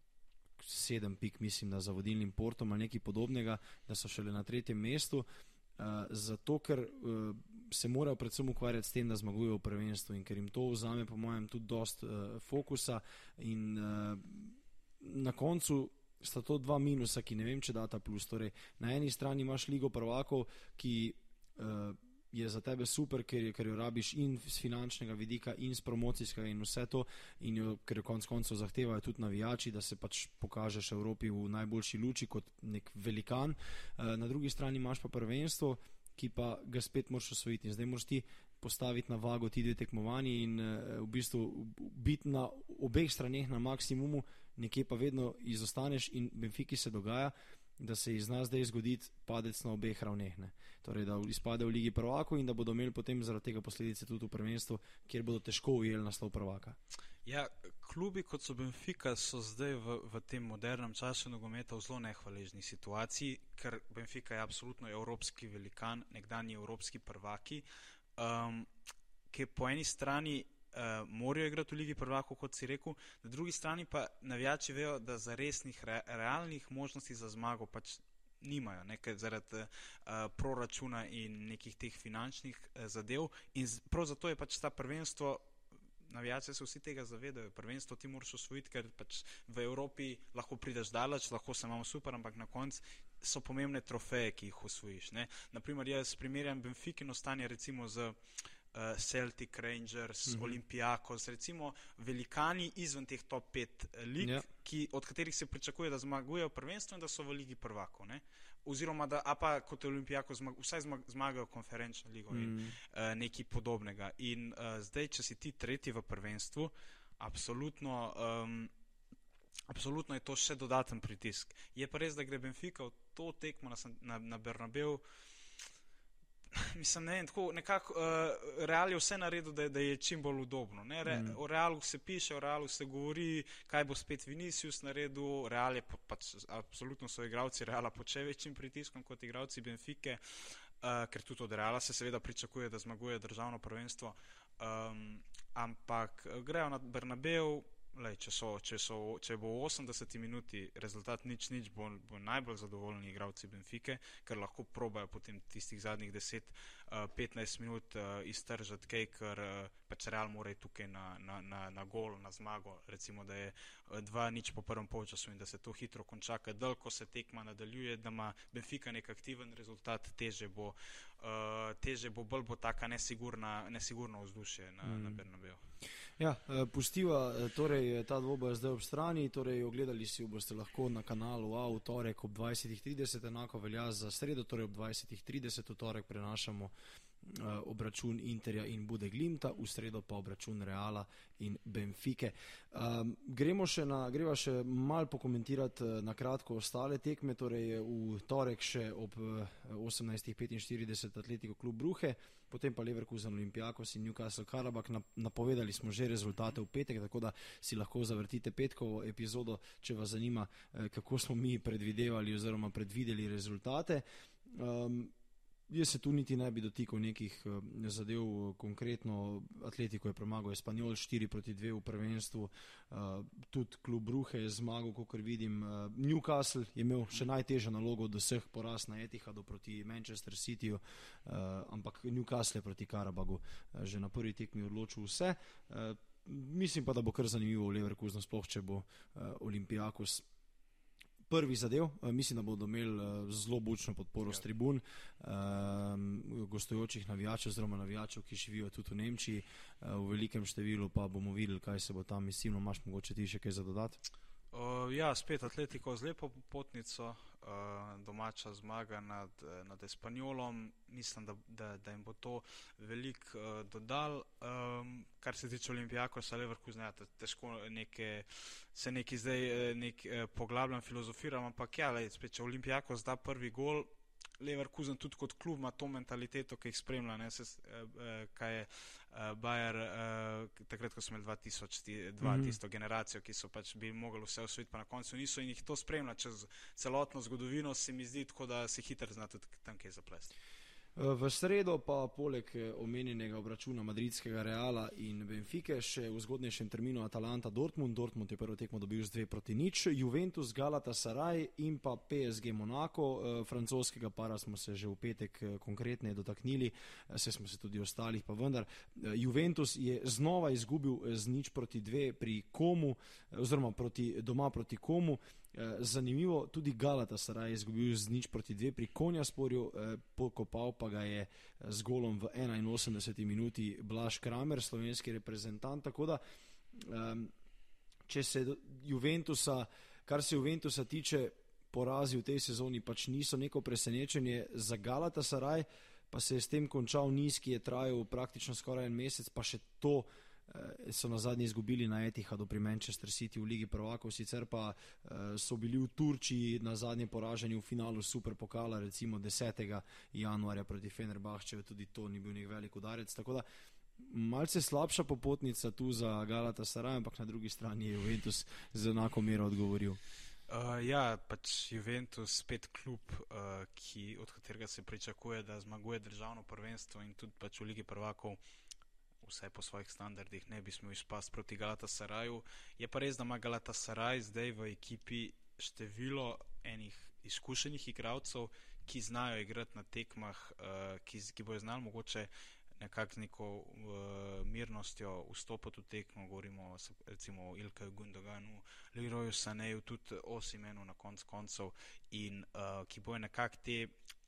sedem pik, mislim, da za vodilnim Portom ali nekaj podobnega, da so šele na tretjem mestu, uh, zato ker uh, se morajo predvsem ukvarjati s tem, da zmagujejo v prvenstvu in ker jim to vzame, po mojem, tudi dost uh, fokusa in uh, na koncu sta to dva minusa, ki ne vem, če data plus. Torej, na eni strani imaš Ligo prvakov, ki uh, je za tebe super, ker, ker jo rabiš in z finančnega vidika in z promocijskega in vse to, in jo, ker jo konc koncev zahtevajo tudi navijači, da se pač pokažeš Evropi v najboljši luči kot nek velikan. Na drugi strani imaš pa prvenstvo, ki pa ga spet moraš osvojiti. In zdaj moraš ti postaviti na vago ti dve tekmovanji in v bistvu biti na obeh straneh na maksimumu, nekje pa vedno izostaneš in Benfiki se dogaja, da se iz nas zdaj zgoditi padec na obeh ravneh. Ne? Torej, da izpade v Ligi prvakov in da bodo imeli potem zaradi tega posledice tudi v prvenstvu, kjer bodo težko ujeli naslov prvaka. Ja, klubi kot so Benfica so zdaj v, v tem modernem času nogometa v zelo nehvaležni situaciji, ker Benfica je absolutno evropski velikan, nekdanji evropski prvaki, um, ki po eni strani uh, morajo igrati v Ligi prvakov, kot si rekel, na drugi strani pa navijači vejo, da za resnih, re, realnih možnosti za zmago pač nimajo, nekaj zaradi uh, proračuna in nekih teh finančnih uh, zadev in z, prav zato je pač ta prvenstvo, navijači se vsi tega zavedajo, prvenstvo ti moraš osvojiti, ker pač v Evropi lahko prideš daleč, lahko se imamo super, ampak na koncu so pomembne trofeje, ki jih osvojiš. Ne? Naprimer, jaz primerjam Benfiquino stanje recimo z uh, Celtic, Rangers, mm-hmm. Olympiakos, recimo velikani izven teh top pet lig, yeah. ki, od katerih se pričakuje, da zmagujejo prvenstvo in da so v Ligi prvakov. Ne? Oziroma, da, a pa kot Olimpijako zmag, vsaj zmag, zmagajo konferenčno ligo mm. in uh, nekaj podobnega. In uh, zdaj, če si ti tretji v prvenstvu, absolutno, um, absolutno je to še dodaten pritisk. Je pa res, da gre Benfica v to tekmo na, na, na Bernabeu, mislim, ne vem, tako nekako uh, Real je vse naredil, da, da je čim bolj udobno. Ne? Re, mm. O Realu se piše, o Realu se govori, kaj bo spet Vinicius naredil, Real je pač, absolutno so igralci Reala pod še večjim pritiskom kot igralci Benfique, uh, ker tudi od Reala se seveda pričakuje, da zmaguje državno prvenstvo, um, ampak grejo na Bernabeu. Lej, če, so, če, so, če bo v osemdeseti minuti rezultat nič nič, bo, bo najbolj zadovoljni igralci Benfique, ker lahko probajo potem tistih zadnjih deset petnajst minut uh, iztržati kaj, ker uh, pač Real mora tukaj na, na, na, na gol, na zmago, recimo da je dva nič po prvem polčasu in da se to hitro konča, ker ko se tekma nadaljuje, da ima Benfica nek aktiven rezultat, teže bo, uh, teže bo bolj bo taka nesigurna, nesigurno vzdušje na, mm. na Bernabeu. Ja, pustiva torej ta dvoboj zdaj ob strani, torej ogledali si jo boste lahko na kanalu A v torek ob dvajset trideset, enako velja za sredo, torej ob dvajset trideset v torek prenašamo uh, obračun Interja in Bude Glimta, v sredo pa obračun Reala in Benfique. Um, gremo še na, greva še mal pokomentirati uh, na kratko ostale tekme, torej v torek še ob uh, osemnajst petinštirideset Atletico Klub Brugge, potem pa Leverkusen, Olympiakos in Newcastle Karabakh. Napovedali smo že rezultate v petek, tako da si lahko zavrtite petkovo epizodo, če vas zanima, kako smo mi predvidevali oziroma predvideli rezultate. Um, jaz se tu niti ne bi dotikal nekih uh, zadev, konkretno Atletico je premagal Espanyol štiri proti dve v prvenstvu, uh, tudi klub Brugge je zmagal, kakor vidim. Uh, Newcastle je imel še najtežjo nalogo od vseh, poraz na Etihadu proti Manchester Cityju, uh, ampak Newcastle je proti Karabagu uh, že na prvi tekmi odločil vse. Uh, mislim pa, da bo kar zanimivo v Leverkusenu, sploh če bo uh, Olympiakos prvi zadev. Mislim, da bodo imeli zelo bučno podporo s tribun, um, gostujočih navijačev oziroma navijačev, ki živijo tudi v Nemčiji, v velikem številu, pa bomo videli, kaj se bo tam mislilo. Imaš mogoče ti še kaj za dodati? Uh, ja, spet Atletico z lepo popotnico, uh, domača zmaga nad, nad Espanyolom, mislim, da, da, da jim bo to veliko uh, dodal. Um, kar se tiče Olympiakosa, Leverkusena, ja, težko neke, se neki zdaj nek, eh, poglabljam, filozofiram, ampak ja, lej, spet, če Olympiakos da prvi gol, Leverkusen tudi kot klub ima to mentaliteto, ki jih spremlja, ne, se, eh, kaj je eh, Bayer, eh, takrat, ko smo imeli dva tisoč dva, mm-hmm. tisto generacijo, ki so pač bi mogli vse osvojiti, pa na koncu niso in jih to spremlja čez celotno zgodovino, se mi zdi tako, da se hitro zna tudi tam kaj zaplesti. V sredo pa poleg omenjenega obračuna madridskega Reala in Benfique še v zgodnejšem terminu Atalanta Dortmund. Dortmund je prvo tekmo dobil z dve proti nič, Juventus Galatasaray in pa P S G Monaco. Francoskega para smo se že v petek konkretneje dotaknili, se smo se tudi ostalih, pa vendar. Juventus je znova izgubil z nič proti dve pri Komu, oziroma proti, doma proti Komu. Zanimivo, tudi Galatasaray je izgubil z nič proti dve pri Konjasporju, pokopal pa ga je z golom v enainosemdeseti minuti Blaž Kramer, slovenski reprezentant, tako da če se Juventusa, kar se Juventusa tiče, porazi v tej sezoni pač niso neko presenečenje. Za Galatasaray pa se je s tem končal niz, ki je trajal praktično skoraj en mesec, pa še to so na zadnji izgubili na Etihadu pri Manchester City v Ligi prvakov, sicer pa so bili v Turčiji na zadnje poraženi v finalu Superpokala, recimo desetega januarja proti Fenerbahčeju, tudi to ni bil nek velik udarec, tako da malce slabša popotnica tu za Galatasaray, ampak na drugi strani je Juventus z enako mero odgovoril. Uh, ja, pač Juventus spet klub, uh, ki, od katerega se pričakuje, da zmaguje državno prvenstvo in tudi pač v Ligi prvakov vsaj po svojih standardih ne bi smel izpasti proti Galatasaraju. Je pa res, da ima Galatasaray zdaj v ekipi število enih izkušenih igralcev, ki znajo igrati na tekmah, uh, ki, ki bojo znali mogoče nekako z neko uh, mirnostjo vstopati v tekmo, govorimo recimo o Ilkaju Gündoganu, Leroyu Sanéju, tudi Osimhenu na konc koncev in uh, ki bojo nekako te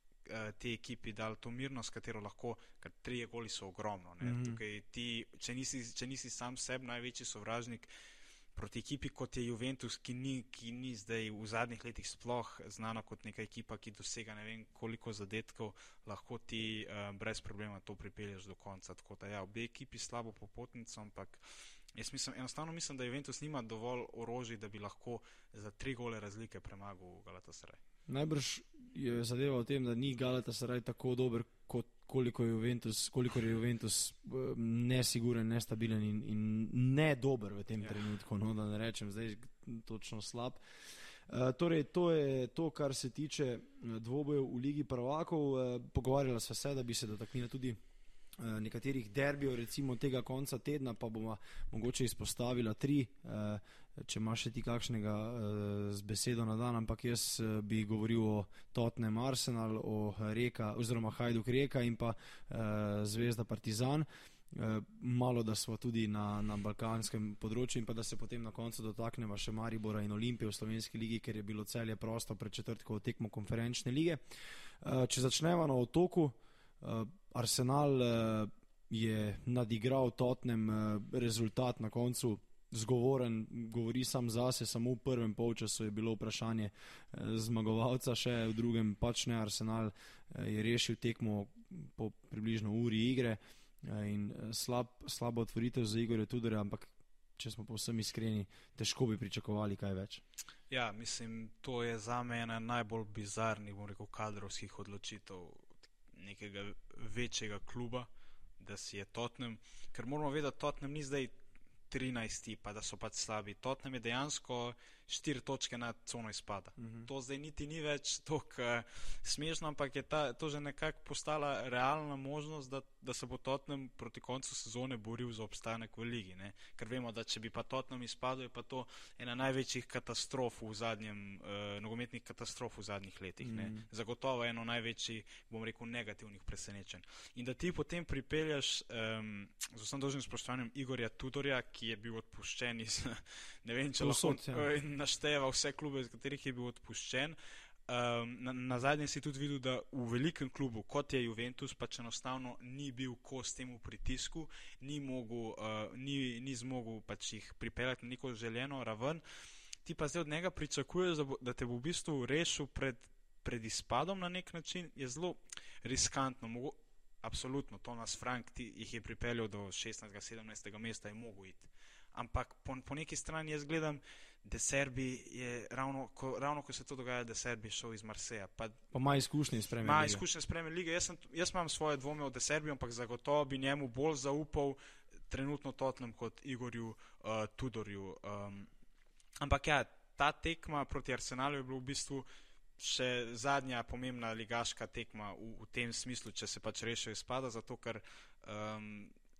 te ekipi dali to mirnost, katero lahko, ker trije goli so ogromno. Ne? Mm-hmm. Tukaj ti, če nisi, če nisi sam sebi največji sovražnik proti ekipi, kot je Juventus, ki ni, ki ni zdaj v zadnjih letih sploh znana kot neka ekipa, ki dosega ne vem koliko zadetkov, lahko ti uh, brez problema to pripelješ do konca. Tako da ja, obe ekipi slabo popotnico, ampak jaz mislim, enostavno mislim, da Juventus nima dovolj orožij, da bi lahko za tri gole razlike premagal Galatasaray. Najbrž je zadeva v tem, da ni Galatasaray tako dober, kot koliko je Juventus, koliko je Juventus nesiguren, nestabilen in, in ne dober v tem ja. trenutku, no, da ne rečem zdaj točno slab. Uh, torej, to je to, kar se tiče dvobojev v Ligi prvakov. Uh, pogovarjala sva se, da bi se dotaknila tudi uh, nekaterih derbijev, recimo tega konca tedna, pa bomo mogoče izpostavila tri, uh, če imaš še ti kakšnega uh, z besedo na dan, ampak jaz uh, bi govoril o Tottenham Arsenal, o Reka, oziroma Hajduk Reka in pa uh, Zvezda Partizan. Uh, malo, da smo tudi na, na balkanskem področju in pa da se potem na koncu dotakneva še Maribora in Olimpije v slovenski ligi, ker je bilo Celje prosto pred četrtkovo tekmo konferenčne lige. Uh, če začneva na Otoku, uh, Arsenal uh, je nadigral Tottenham, uh, rezultat na koncu zgovoren, govori sam zase, samo v prvem polčasu je bilo vprašanje eh, zmagovalca, še v drugem pač ne. Arsenal eh, je rešil tekmo po približno uri igre eh, in slab, slabo otvoritev za Igorja Tudorja, ampak če smo povsem iskreni, težko bi pričakovali kaj več. Ja, mislim, to je zame ena najbolj bizarnih, bom rekel, kadrovskih odločitev nekega večjega kluba, da si je Tottenham, ker moramo vedeti, Tottenham ni zdaj trinajsti, pa da so pač slabi. Tottenham je dejansko štiri točke nad cono izpada. Mm-hmm. To zdaj niti ni več toliko uh, smešno, ampak je ta, to že nekako postala realna možnost, da, da se bo Tottenham proti koncu sezone boril za obstanek v ligi. Ne? Ker vemo, da če bi pa Tottenham izpadel, je pa to ena največjih katastrof v zadnjem, uh, nogometnih katastrof v zadnjih letih. Mm-hmm. Ne? Zagotovo eno največjih, bom rekel, negativnih presenečenj. In da ti potem pripelješ um, z vsem dolžnim spoštovanjem Igorja Tudorja, ki je bil odpuščen iz, ne vem, če lahko našteva vse klube, iz katerih je bil odpuščen. Um, na, na zadnje si tudi videl, da v velikem klubu, kot je Juventus, pač enostavno ni bil kos temu pritisku, ni, mogel, uh, ni, ni zmogel pač jih pripeljati na neko željeno raven. Ti pa zdaj od njega pričakuješ, da, bo, da te bo v bistvu rešil pred, pred izpadom na nek način, je zelo riskantno. Mogo, absolutno, Thomas Frank ti, jih je pripeljal do šestnajstega sedemnajstega mesta, je mogel iti. Ampak po, po neki strani jaz gledam, De Serbi je ravno ko, ravno, ko se to dogaja, De Serbi šel iz Marseja. Pa, pa ima izkušnje iz Premier lige. Ima izkušnje iz Premier lige. Jaz, sem, jaz imam svoje dvome o De Serbi, ampak zagotovo bi njemu bolj zaupal trenutno Tottenham kot Igorju uh, Tudorju. Um, ampak ja, ta tekma proti Arsenalu je bilo v bistvu še zadnja pomembna ligaška tekma v, v tem smislu, če se pač rešijo izpada, zato ker um,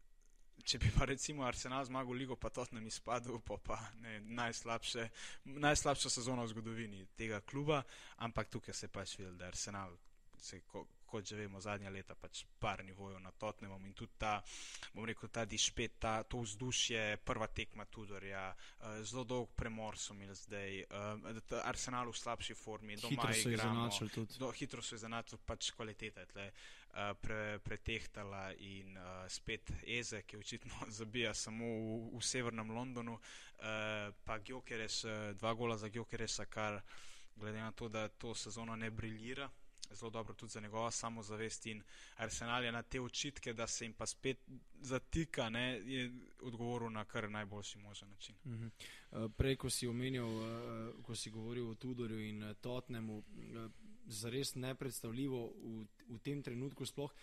če bi pa recimo Arsenal zmagal ligo, pa Tottenham izpadel, pa pa ne, najslabše, najslabša sezona v zgodovini tega kluba, ampak tukaj se pač videl, da Arsenal se, ko, kot že vemo, zadnja leta pač par nivojev na Tottenhamom in tudi ta, bom rekel, ta dišpet, ta, to vzdušje, prva tekma Tudorja, uh, zelo dolg premor so imeli zdaj, uh, Arsenal v slabši formi, doma igramo, do, hitro so izenačili, pač kvaliteta je tle uh, pre, pretehtala in uh, spet Eze, ki očitno zabija samo v, v severnem Londonu, uh, pa Gyökeres, uh, dva gola za Gyökeresa, kar glede na to, da to sezono ne briljira, zelo dobro tudi za njegova samozavest in Arsenal je na te očitke, da se jim pa spet zatika, ne, je odgovoril na kar najboljši možen način. Uh-huh. Uh, prej, ko si omenjal, uh, ko si govoril o Tudorju in uh, Tottenhamu, uh, zares nepredstavljivo v, v tem trenutku sploh.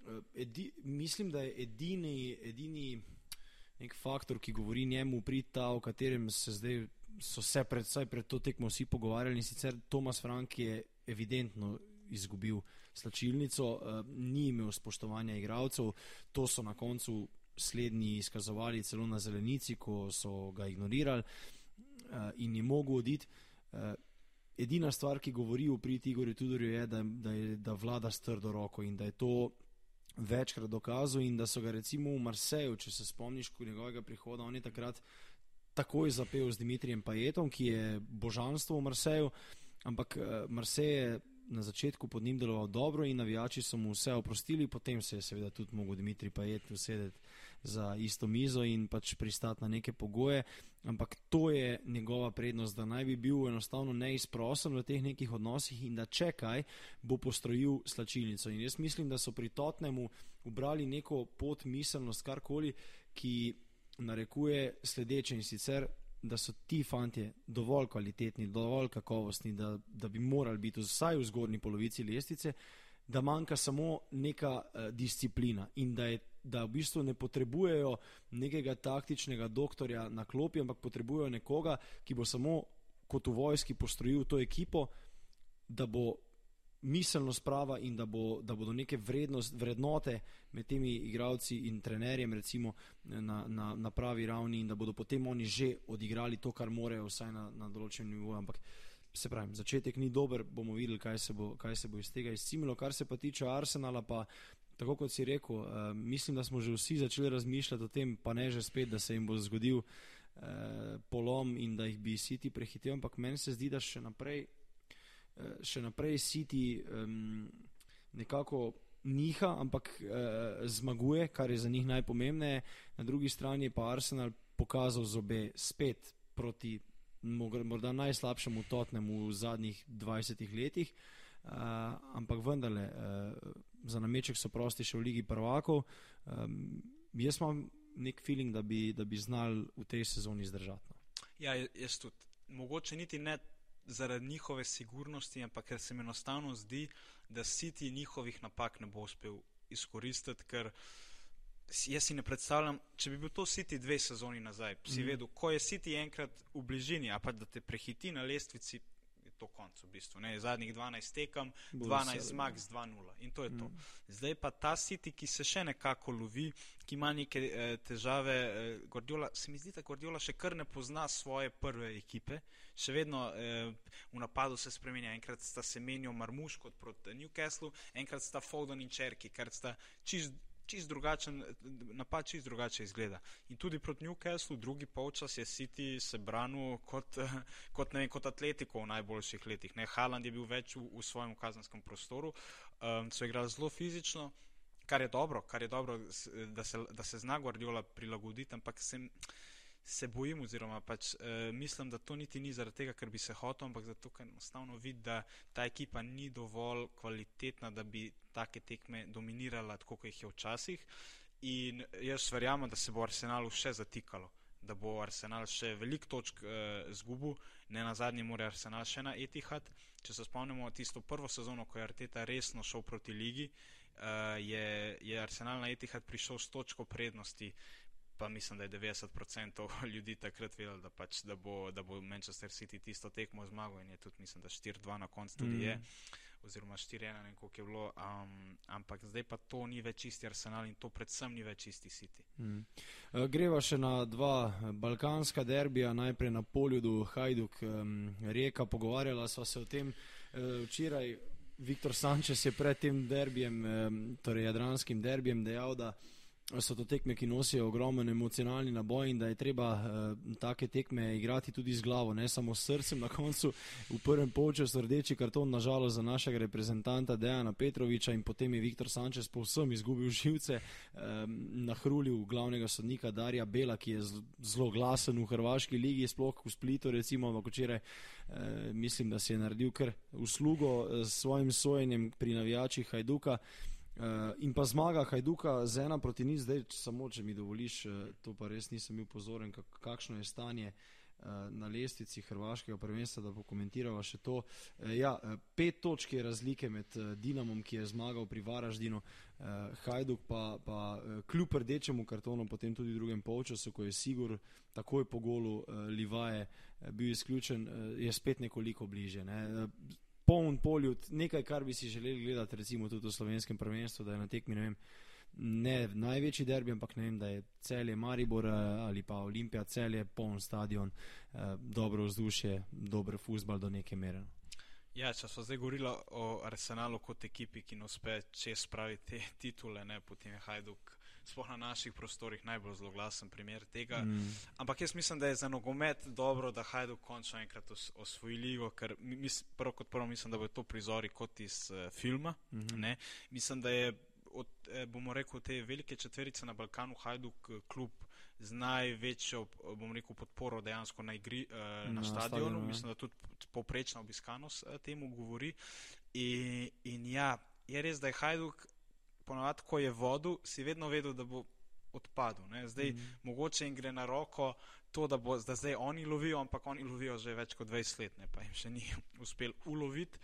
edi, mislim, da je edini, edini nek faktor, ki govori njemu prid ta, o katerem se zdaj so se pred, pred to tekmo vsi pogovarjali, in sicer Tomas Frank je evidentno izgubil slačilnico, uh, ni imel spoštovanja igralcev, to so na koncu slednji izkazovali celo na zelenici, ko so ga ignorirali uh, in je mogel oditi. Uh, edina stvar, ki govori v prid Igorju Tudorju, je da, da, je, da vlada s trdo roko in da je to večkrat dokazal in da so ga recimo v Marseju, če se spomniš njegovega prihoda, on je takrat takoj zapel z Dimitrijem Pajetom, ki je božanstvo v Marseju, ampak uh, Marsej je na začetku pod njim deloval dobro in navijači so mu vse oprostili, potem se je seveda tudi mogel Dimitrij Pajet usedeti za isto mizo in pač pristati na neke pogoje, ampak to je njegova prednost, da naj bi bil enostavno neizprosen v teh nekih odnosih in da če kaj, bo postrojil slačilnico. In jaz mislim, da so pri Tottenhamu ubrali neko pot, miselnost, karkoli, ki narekuje sledeče, in sicer da so ti fantje dovolj kvalitetni, dovolj kakovostni, da, da bi morali biti vsaj v zgornji polovici lestvice, da manjka samo neka uh, disciplina in da, je, da v bistvu ne potrebujejo nekega taktičnega doktorja na klopi, ampak potrebujejo nekoga, ki bo samo kot v vojski postrojil to ekipo, da bo miselnost prava in da, bo, da bodo neke vrednost, vrednote med temi igralci in trenerjem recimo na, na, na pravi ravni in da bodo potem oni že odigrali to, kar morajo vsaj na, na določenem nivoju, ampak se pravim, začetek ni dober, bomo videli, kaj se bo, kaj se bo iz tega izcimilo. Kar se pa tiče Arsenala, pa tako kot si rekel, uh, mislim, da smo že vsi začeli razmišljati o tem, pa ne že spet, da se jim bo zgodil uh, polom in da jih bi City prehitel, ampak meni se zdi, da še naprej še naprej City um, nekako niha, ampak uh, zmaguje, kar je za njih najpomembneje. Na drugi strani je pa Arsenal pokazal zobe spet proti morda najslabšemu Tottenhamu v zadnjih dvajsetih letih, uh, ampak vendarle uh, za nameček so prosti še v Ligi prvakov. Um, jaz imam nek feeling, da bi, da bi znali v tej sezoni zdržati. Ja, jaz tudi. Mogoče niti ne zaradi njihove sigurnosti, ampak ker se mi enostavno zdi, da City njihovih napak ne bo uspel izkoristiti, ker jaz si ne predstavljam, če bi bil to City dve sezoni nazaj, si mm. vedel, ko je City enkrat v bližini, a pa da te prehiti na lestvici, je to konc v bistvu, ne, zadnjih dvanajst tekem, dvanajst zmag z dva nula in to je to. Mm. Zdaj pa ta City, ki se še nekako lovi, ki ima neke eh, težave, eh, Guardiola, se mi zdi, da Guardiola še kar ne pozna svoje prve ekipe, še vedno eh, v napadu se spremenja, enkrat sta se menil Marmuš kot proti Newcastlu, enkrat sta Foden in Čerki, ker sta čist, čist drugačen, napad čist drugače izgleda. In tudi proti Newcastlu, drugi polčas je City se branil kot, kot, ne vem, kot Atletico v najboljših letih. Ne? Haaland je bil več v, v svojem kazanskem prostoru, um, so igrali zelo fizično, kar je dobro, kar je dobro, da se, da se zna Guardiola prilagoditi, ampak se, se bojim oziroma pač e, mislim, da to niti ni zaradi tega, ker bi se hotel, ampak zato, ker enostavno vidi, da ta ekipa ni dovolj kvalitetna, da bi take tekme dominirala, tako kot jih je včasih. In jaz verjamem, da se bo Arsenalu še zatikalo, da bo Arsenal še veliko točk e, zgubil, ne nazadnje mora Arsenal še na Etihad. Če se spomnimo tisto prvo sezono, ko je Arteta resno šel proti ligi, Uh, je, je Arsenal na Etihad prišel s točko prednosti, pa mislim, da je devetdeset procentov ljudi takrat vedelo, da, pač, da, bo, da bo Manchester City tisto tekmo zmagal in je tudi, mislim, da štiri dva na koncu tudi mm. je, oziroma štiri ena, ne vem, koliko je bilo, um, ampak zdaj pa to ni več isti Arsenal in to predvsem ni več isti City. Mm. Uh, greva še na dva balkanska derbija, najprej na Poljudu, Hajduk, um, Rijeka, pogovarjala sva se o tem uh, včeraj. Viktor Sanchez je pred tem derbijem, torej jadranskim derbijem, dejal, da so to tekme, ki nosijo ogromen emocionalni naboj in da je treba uh, take tekme igrati tudi z glavo, ne samo s srcem. Na koncu v prvem polčasu rdeči karton nažalost za našega reprezentanta Dejana Petroviča in potem je Viktor Sanchez povsem izgubil živce, um, nahrulil glavnega sodnika Darija Bela, ki je zelo glasen v hrvaški ligi, sploh v Splitu recimo, ampak včeraj uh, mislim, da si je naredil kar uslugo s svojim sojenjem pri navijačih Hajduka. Uh, in pa zmaga Hajduka z ena proti nič, zdaj samo, če mi dovoliš, uh, to pa res nisem bil pozoren, kak, kakšno je stanje na lestvici hrvaškega prvenstva, da pokomentirava še to. Ja, pet točk je razlike med Dinamom, ki je zmagal pri Varaždinu, Hajduk pa, pa kljub rdečemu kartonu, potem tudi v drugem polčasu, ko je Sigur takoj po golu Livaje bil izključen, je spet nekoliko bliže. Ne. Poln poljut, nekaj, kar bi si želeli gledati, recimo tudi v slovenskem prvenstvu, da je na tekmi, ne vem, ne največji derbi, ampak ne vem, da je Celje Maribor ali pa Olimpija Celje, poln stadion, dobro vzdušje, dober fuzbal do neke mere. Ja, če smo zdaj govorili o Arsenalu kot ekipi, ki ne uspe čez spraviti te titule, ne, potem je Hajduk sploh na naših prostorih najbolj zloglasen primer tega. Mm. Ampak jaz mislim, da je za nogomet dobro, da Hajduk končno enkrat os, osvoji ligo, ker mis, prvo kot prvo mislim, da bo to prizori kot iz uh, filma. Mm-hmm. Ne. Mislim, da je od, eh, bomo rekel, te velike četverice na Balkanu Hajduk klub z največjo, bom rekel, podporo dejansko na igri, eh, na, na stadionu. stadionu mislim, da tudi povprečna obiskanost eh, temu govori. In, in ja, je res, da je Hajduk ponovadi, ko je vodu, si vedno vedel, da bo odpadel. Ne? Zdaj, mm. mogoče jim gre na roko to, da, bo, da zdaj oni lovijo, ampak oni lovijo že več kot dvajset let, ne? Pa jim še ni uspel uloviti.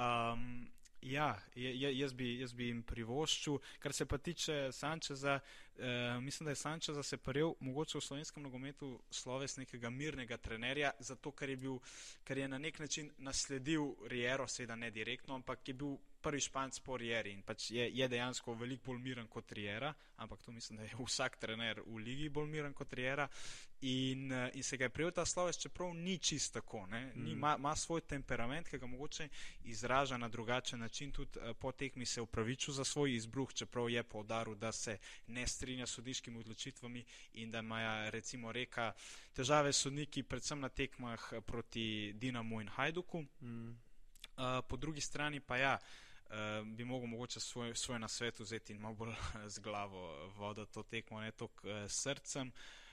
Um, Ja, jaz bi, jaz bi jim privoščil. Kar se pa tiče Sančeza, eh, mislim, da je Sančeza se prijel mogoče v slovenskem nogometu sloves nekega mirnega trenerja, zato ker je bil, ker je na nek način nasledil Riero, seveda ne direktno, ampak je bil prvi Španc po Rieri in pač je, je dejansko veliko bolj miren kot Riera, ampak to mislim, da je vsak trener v ligi bolj miren kot Riera in, in se ga je prijel ta sloves, čeprav ni čist tako, ne, ni, ima, ima svoj temperament, ki ga mogoče izraža na drugačen način, tudi uh, po tekmi se upravičil za svoj izbruh, čeprav je poudaril, da se ne strinja s sodniškimi odločitvami in da imajo recimo reka težave sodniki predvsem na tekmah proti Dinamu in Hajduku. Mm. Uh, po drugi strani pa ja, Uh, bi mogel mogoče svoj, svoj nasvet vzeti in malo bolj z glavo voditi to tekmo, ne toliko uh, srcem.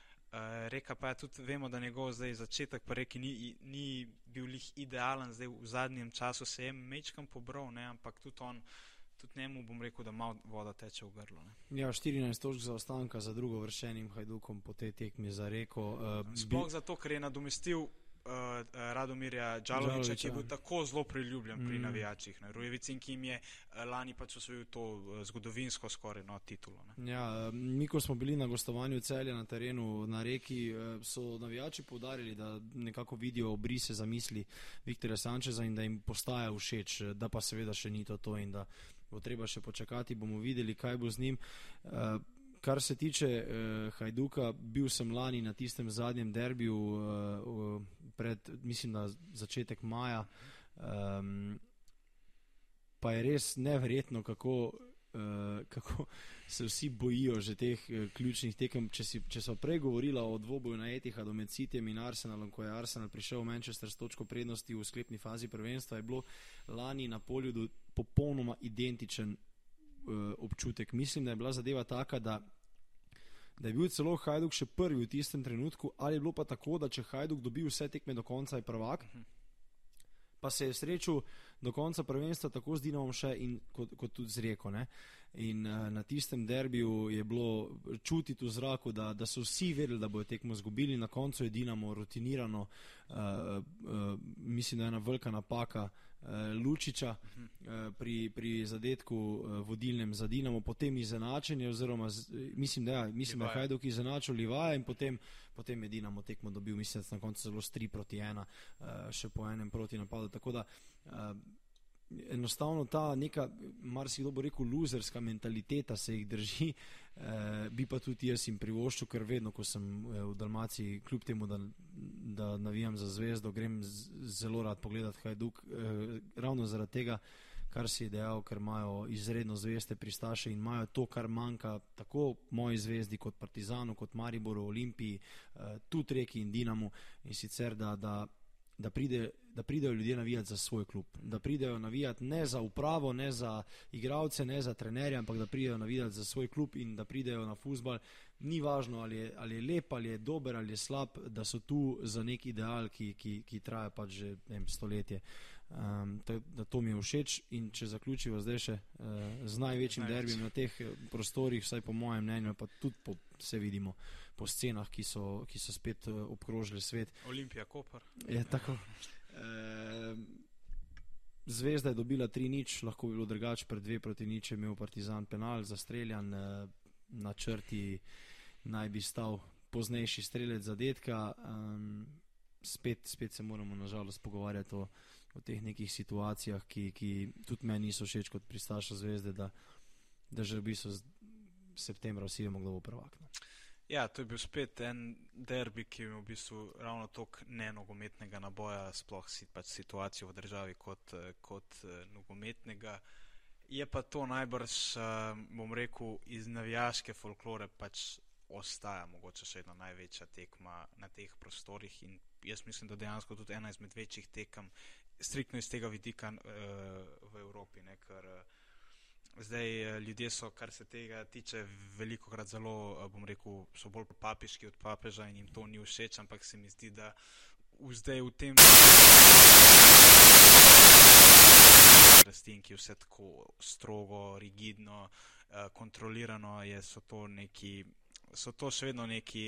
Uh, reka pa je tudi, vemo, da njegov zdaj začetek pa reki ni, ni bil lih idealen, zdaj v zadnjem času se je mečkam pobral, ne, ampak tudi on, tudi njemu bom rekel, da malo voda teče v grlo. Ne. Ja, štirinajst točk zaostanka za drugo vršenim Hajdukom po tej tekmi za Reko. Uh, Sploh bi... zato, ker je nadomestil Uh, Radomirja Đalovića, ki je bil tako zelo priljubljen mm. pri navijačih. Rujevicin, ki jim je uh, lani pač osvojil to uh, zgodovinsko skoraj no, titulo. Ne. Ja, mi, ko smo bili na gostovanju Celja na terenu na Reki, so navijači poudarili, da nekako vidijo obrise za misli Viktorja Sančeza in da jim postaja všeč, da pa seveda še ni to to in da bo treba še počakati, bomo videli, kaj bo z njim. Uh, Kar se tiče uh, Hajduka, bil sem lani na tistem zadnjem derbiju uh, pred, mislim, na začetek maja, um, pa je res neverjetno, kako, uh, kako se vsi bojijo že teh uh, ključnih tekem. Če, si, če so prej govorila o dvoboju na Etihadu med Cityjem in Arsenalom, ko je Arsenal prišel v Manchester s točko prednosti v sklepni fazi prvenstva, je bilo lani na polju popolnoma identičen občutek. Mislim, da je bila zadeva taka, da, da je bil celo Hajduk še prvi v tistem trenutku, ali je bilo pa tako, da če Hajduk dobi vse tekme do konca, je prvak, pa se je srečal do konca prvenstva tako z Dinamom še in kot, kot tudi z Rijeko. Ne? In uh, na tistem derbiju je bilo čutiti v zraku, da, da so vsi vedeli, da bojo tekmo zgubili, na koncu je Dinamo rutinirano, uh, uh, mislim, da je ena velika napaka Lučiča pri, pri zadetku vodilnem za Dinamo, potem izenačenje oziroma z, mislim, da, ja, mislim, da je Hajduk izenačil Livaja in potem, potem je Dinamo tekmo dobil, mislim, da na koncu celo s tri proti ena, še po enem proti napadu, tako da enostavno ta neka, marsikdo bo rekel, luzerska mentaliteta se jih drži, eh, bi pa tudi jaz jim privoščil, ker vedno, ko sem v Dalmaciji, kljub temu, da, da navijam za Zvezdo, grem z, zelo rad pogledat Hajduk, eh, ravno zaradi tega, kar si dejal, ker imajo izredno zveste pristaše in imajo to, kar manjka tako moji Zvezdi kot Partizanu, kot Mariboru, Olimpiji, eh, tudi Reki in Dinamu, in sicer da, da Da, pride, da pridejo ljudje navijati za svoj klub, da pridejo navijati ne za upravo, ne za igralce, ne za trenerje, ampak da pridejo navijati za svoj klub in da pridejo na fuzbal. Ni važno, ali je, ali je lep, ali je dober, ali je slab, da so tu za nek ideal, ki, ki, ki traja pač že ne vem, stoletje. Um, da, da to mi je všeč in če zaključiva zdaj še uh, z največjim derbijem na teh prostorih, vsaj po mojem mnenju, pa tudi po, se vidimo po scenah, ki so, ki so spet uh, obkrožili svet. Olimpija, Koper. Je tako. Uh, Zvezda je dobila tri nič, lahko bi bilo drugače, pred dve proti nič je imel Partizan penal, zastreljan, uh, na črti naj bi stal poznejši strelec zadetka. Um, spet, spet se moramo nažalost pogovarjati o v teh nekih situacijah, ki, ki tudi meni niso všeč kot pristaša Zvezde, da, da že v bistvu septembra vsi vemo, kdo bo prvak. No. Ja, to je bil spet en derbi, ki je v bistvu ravno toliko nenogometnega naboja, sploh si pač situacijo v državi kot, kot nogometnega. Je pa to najbrž, bom rekel, iz navijaške folklore pač ostaja mogoče še ena največja tekma na teh prostorih in jaz mislim, da dejansko tudi ena izmed večjih tekem striktno iz tega vidika uh, v Evropi, ne, ker uh, zdaj uh, ljudje so, kar se tega tiče, velikokrat zelo, uh, bom rekel, so bolj papiški od papeža in jim to ni všeč, ampak se mi zdi, da v zdaj v tem rastinki vse tako strogo, rigidno, uh, kontrolirano je, so to neki so to še vedno neki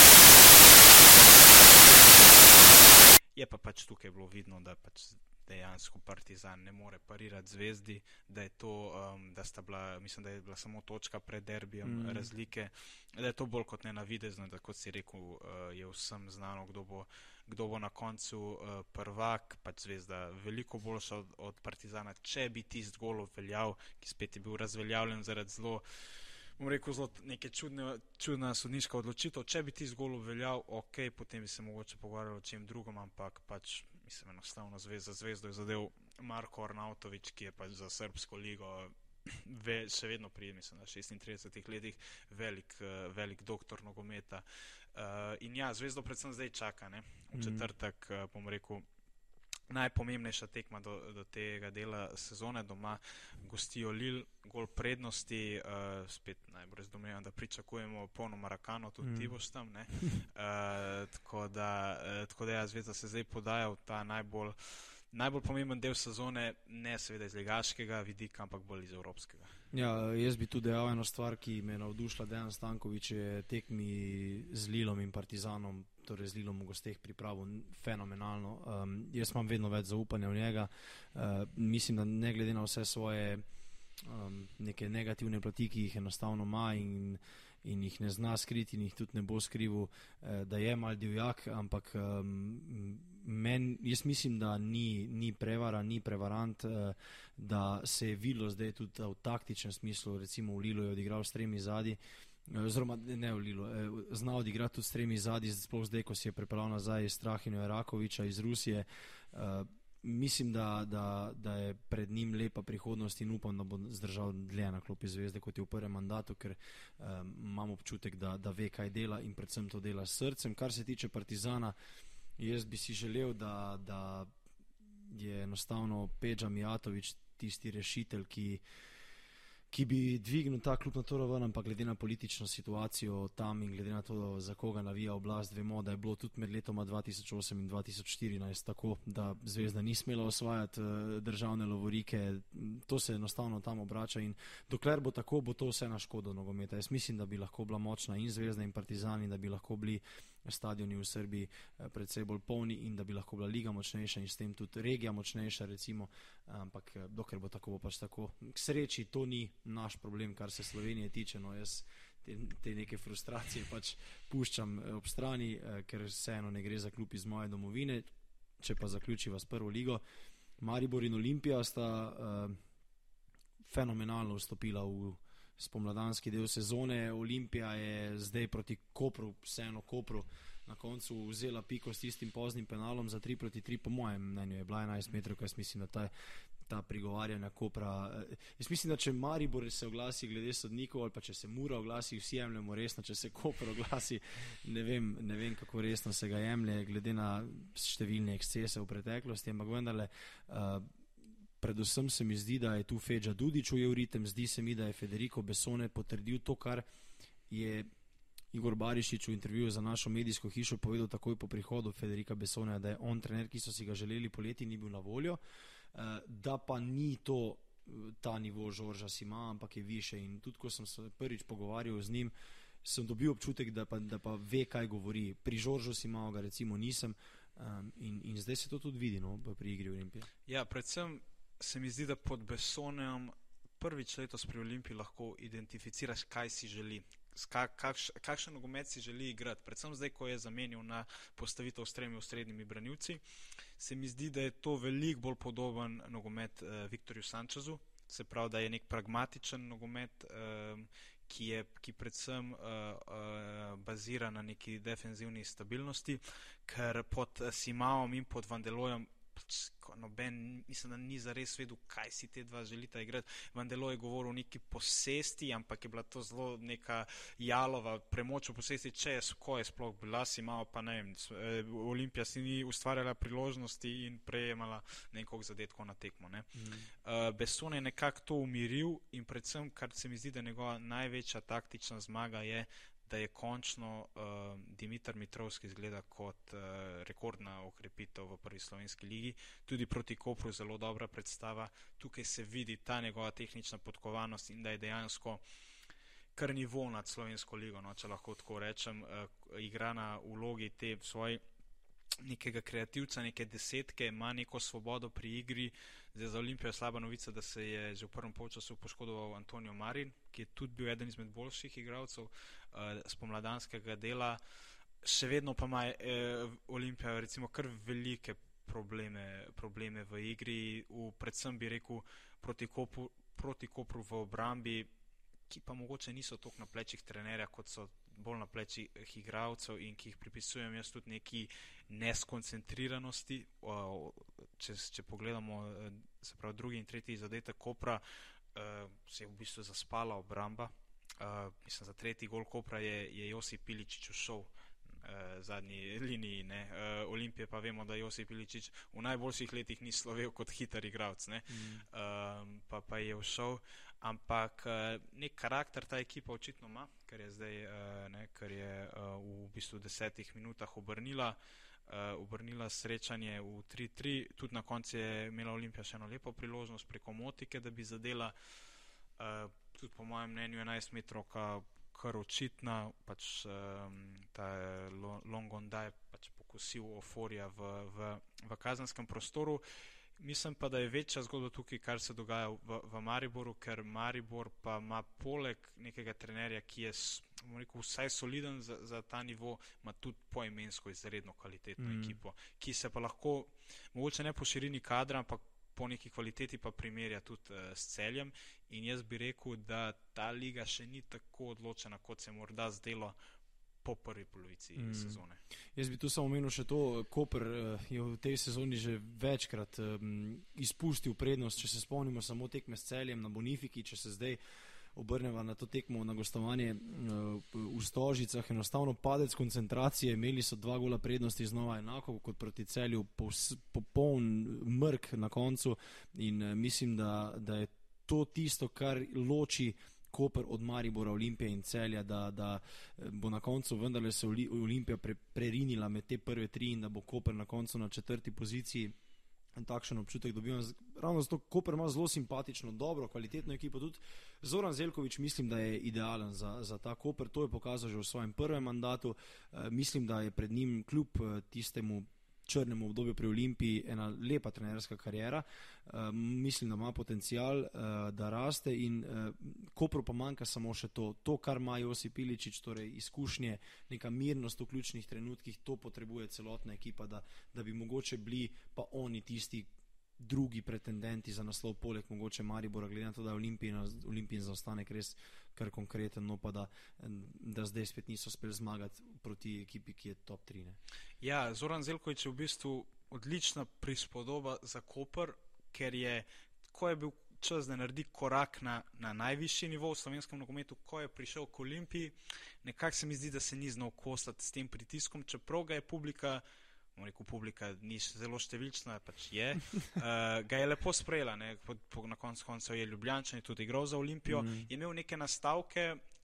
je pa pač tukaj bilo vidno, da pač dejansko Partizan ne more parirati Zvezdi, da je to, um, da sta bila, mislim, da je bila samo točka pred derbijem mm. razlike, da je to bolj kot nenavidezno, da kot si rekel, uh, je vsem znano, kdo bo, kdo bo na koncu uh, prvak, pač Zvezda veliko boljša od, od Partizana, če bi tist gol veljal, ki spet je bil razveljavljen zaradi zelo bom rekel, zelo neke čudne, čudna sodniška odločitev. Če bi ti zgolj veljal, ok, potem bi se mogoče pogovarjali o čem drugom, ampak pač, mislim, enostavno Zvezda Zvezdo je zadev Marko Arnautović, ki je pač za srbsko ligo ve, še vedno pri, mislim, na šestintridesetih letih velik, velik doktor nogometa. Uh, in ja, Zvezdo predvsem zdaj čaka, ne? V četrtek, uh, bom rekel, najpomembnejša tekma do, do tega dela sezone, doma gostijo Lille, gol prednosti, uh, spet najbrž domnevam, da pričakujemo polno Marakano, tudi mm. ti boš tam, ne? Uh, tako da, uh, tako da ja, Zvezda se zdaj podaja v ta najbolj, najbolj pomemben del sezone, ne seveda iz ligaškega vidika, ampak bolj iz evropskega. Ja, jaz bi tudi dejal eno stvar, ki me je navdušila, Dejan Stanković je tekmi z Lilom in Partizanom, torej z Lilom v gosteh pripravil fenomenalno. Um, jaz imam vedno več zaupanja v njega. Uh, mislim, da ne glede na vse svoje um, neke negativne plati, ki jih enostavno ima in, in jih ne zna skriti in jih tudi ne bo skrivil, uh, da je mal divjak, ampak um, men, jaz mislim, da ni, ni prevara, ni prevarant, uh, da se je videlo zdaj tudi v taktičnem smislu, recimo v Lilu je odigral s tremi zadnji, oziroma ne v Lilu, zna odigrati tudi s tremi zadnji, sploh zdaj, ko si je prepeljal nazaj iz Strahinjo Erakoviča iz Rusije. Uh, mislim, da, da, da je pred njim lepa prihodnost in upam, da bo zdržal dlje na klopi Zvezde, kot je v prvem mandatu, ker um, imam občutek, da, da ve, kaj dela in predvsem to dela s srcem. Kar se tiče Partizana, jaz bi si želel, da, da je enostavno Pedža Mijatović tisti rešitelj, ki ki bi dvignil ta klub na to raven, ampak glede na politično situacijo tam in glede na to, za koga navija oblast, vemo, da je bilo tudi med letoma dva tisoč osem in dva tisoč štirinajst tako, da Zvezda ni smela osvajati državne lovorike, to se enostavno tam obrača in dokler bo tako, bo to vse na škodo nogometa. Jaz mislim, da bi lahko bila močna in Zvezda in Partizani, da bi lahko bili stadioni v Srbiji predvsej bolj polni in da bi lahko bila liga močnejša in s tem tudi regija močnejša, recimo, ampak dokler bo tako, bo pač tako. K sreči to ni naš problem, kar se Slovenije tiče, no jaz te, te neke frustracije pač puščam ob strani, ker vseeno ne gre za klub iz moje domovine. Če pa zaključiva s prvo ligo, Maribor in Olimpija sta uh, fenomenalno vstopila v spomladanski del sezone. Olimpija je zdaj proti Kopru, vseeno Kopru, na koncu vzela piko s tistim poznim penalom za tri proti tri, po mojem mnenju je bila enajst metrov, jaz mislim, da ta, ta prigovarjanja Kopra. Jaz mislim, da če Maribor se oglasi glede sodnikov ali pa če se Mura oglasi, vsi jemljemo resno, če se Koper oglasi, ne vem, ne vem kako resno se ga jemlje, glede na številne ekscese v preteklosti, ampak vendarle uh, predvsem se mi zdi, da je tu Fedža Dudić ujel ritem, zdi se mi, da je Federico Bessone potrdil to, kar je Igor Barišič v intervjuju za našo medijsko hišo povedal takoj po prihodu Federica Bessonea, da je on trener, ki so si ga želeli poleti, ni bil na voljo, da pa ni to ta nivo Žorža Sima, ampak je više. In tudi, ko sem se prvič pogovarjal z njim, sem dobil občutek, da pa, da pa ve, kaj govori. Pri Žoržu Simao ga recimo nisem um, in, in zdaj se to tudi vidi, no, pri igri Olimpije. Ja, predvsem se mi zdi, da pod Bessoneom prvič letos pri Olimpiji lahko identificiraš, kaj si želi. Kakš, kakšen nogomet si želi igrati. Predvsem zdaj, ko je zamenil na postavitev s tremi osrednjimi branilci, se mi zdi, da je to veliko bolj podoben nogomet uh, Viktorju Sančezu, se pravi, da je nek pragmatičen nogomet, uh, ki, je, ki predvsem uh, uh, bazira na neki defenzivni stabilnosti, ker pod Simaom in pod Vandelojem noben, mislim, da ni zares vedel, kaj si te dva želita igrati. Vandelo je govoril o neki posesti, ampak je bila to zelo neka jalova premoč v posesti, če je, ko je sploh bila, si malo pa ne vem, Olimpija si ni ustvarjala priložnosti in prejemala nekog zadetkov na tekmo. Ne. Mm. Uh, Besson je nekako to umiril in predvsem, kar se mi zdi, da njegova največja taktična zmaga je, da je končno uh, Dimitar Mitrovski izgleda kot uh, rekordna okrepitev v prvi slovenski ligi. Tudi proti Kopru zelo dobra predstava. Tukaj se vidi ta njegova tehnična podkovanost in da je dejansko kar nivo nad slovensko ligo, no, če lahko tako rečem, uh, igra na vlogi te svoje nekega kreativca, neke desetke, ima neko svobodo pri igri. Zdaj za Olimpijo je slaba novica, da se je že v prvem polčasu poškodoval Antonio Marin, ki je tudi bil eden izmed boljših igralcev uh, spomladanskega dela. Še vedno pa ima eh, Olimpija recimo kar velike probleme, probleme v igri, v, predvsem bi rekel proti Kopru, proti Kopru v obrambi, ki pa mogoče niso toliko na plečih trenerja, kot so bolj na plečih igralcev in ki jih pripisujem jaz tudi neki neskoncentriranosti. Če, če pogledamo se pravi drugi in tretji zadetek Kopra, se je v bistvu zaspala obramba. Mislim, za tretji gol Kopra je, je Josip Piličić ušel zadnji liniji, ne. Olimpije pa vemo, da Josip Piličić v najboljših letih ni slovel kot hiter igralec, ne. Mm. Um, pa, pa je všel, ampak nek karakter ta ekipa očitno ima, ker je zdaj, ne, ker je v bistvu v desetih minutah obrnila, obrnila srečanje v tri tri, tudi na koncu je imela Olimpija še eno lepo priložnost preko Motike, da bi zadela, tudi po mojem mnenju enajst metrovka kar očitna, pač um, ta Longonda je pač pokusil Oforja v, v, v kazanskem prostoru. Mislim pa, da je večja zgodba tukaj, kar se dogaja v, v Mariboru, ker Maribor pa ima poleg nekega trenerja, ki je rekel, vsaj soliden za, za ta nivo, ima tudi poimensko izredno kvalitetno mm. ekipo, ki se pa lahko, mogoče ne po širini kadra, ampak po neki kvaliteti pa primerja tudi uh, s Celjem in jaz bi rekel, da ta liga še ni tako odločena, kot se morda zdelo po prvi polovici mm. sezone. Jaz bi tu samo omenil še to, Koper uh, je v tej sezoni že večkrat um, izpustil prednost, če se spomnimo samo tekme s Celjem na Bonifiki, če se zdaj obrneva na to tekmo na gostovanje uh, v Stožicah, enostavno padec koncentracije, imeli so dva gola prednosti znova enako kot proti Celju, popoln mrk na koncu in uh, mislim, da, da je to tisto, kar loči Koper od Maribora, Olimpije in Celja, da, da bo na koncu vendarle se Olimpija pre, prerinila med te prve tri in da bo Koper na koncu na četrti poziciji. In takšen občutek dobivam. Ravno zato Koper ima zelo simpatično, dobro, kvalitetno ekipo. Tudi Zoran Zeljković mislim, da je idealen za, za ta Koper. To je pokazal že v svojem prvem mandatu. E, mislim, da je pred njim kljub tistemu črnemu obdobju pri Olimpiji ena lepa trenerska karijera. E, mislim, da ima potencial, e, da raste in e, Kopru pa manjka samo še to. To, kar ima Josip Piličić, torej izkušnje, neka mirnost v ključnih trenutkih, to potrebuje celotna ekipa, da, da bi mogoče bili pa oni tisti drugi pretendenti za naslov, poleg mogoče Maribora, glede na to, da je Olimpijin zaostanek res kar konkreten, no pa da, da zdaj spet niso speli zmagati proti ekipi, ki je top tri. Ne? Ja, Zoran Zeljković je v bistvu odlična prispodoba za Koper, ker je, ko je bil čas, da naredi korak na, na najvišji nivo v slovenskem nogometu, ko je prišel k Olimpiji, nekako se mi zdi, da se ni znal kostati s tem pritiskom, čeprav ga je publika, rekel, publika ni zelo številčna, pač je, uh, ga je lepo sprejela, ne? Po, po, na koncu koncev je Ljubljančan, je tudi igral za Olimpijo, mm. je imel neke nastavke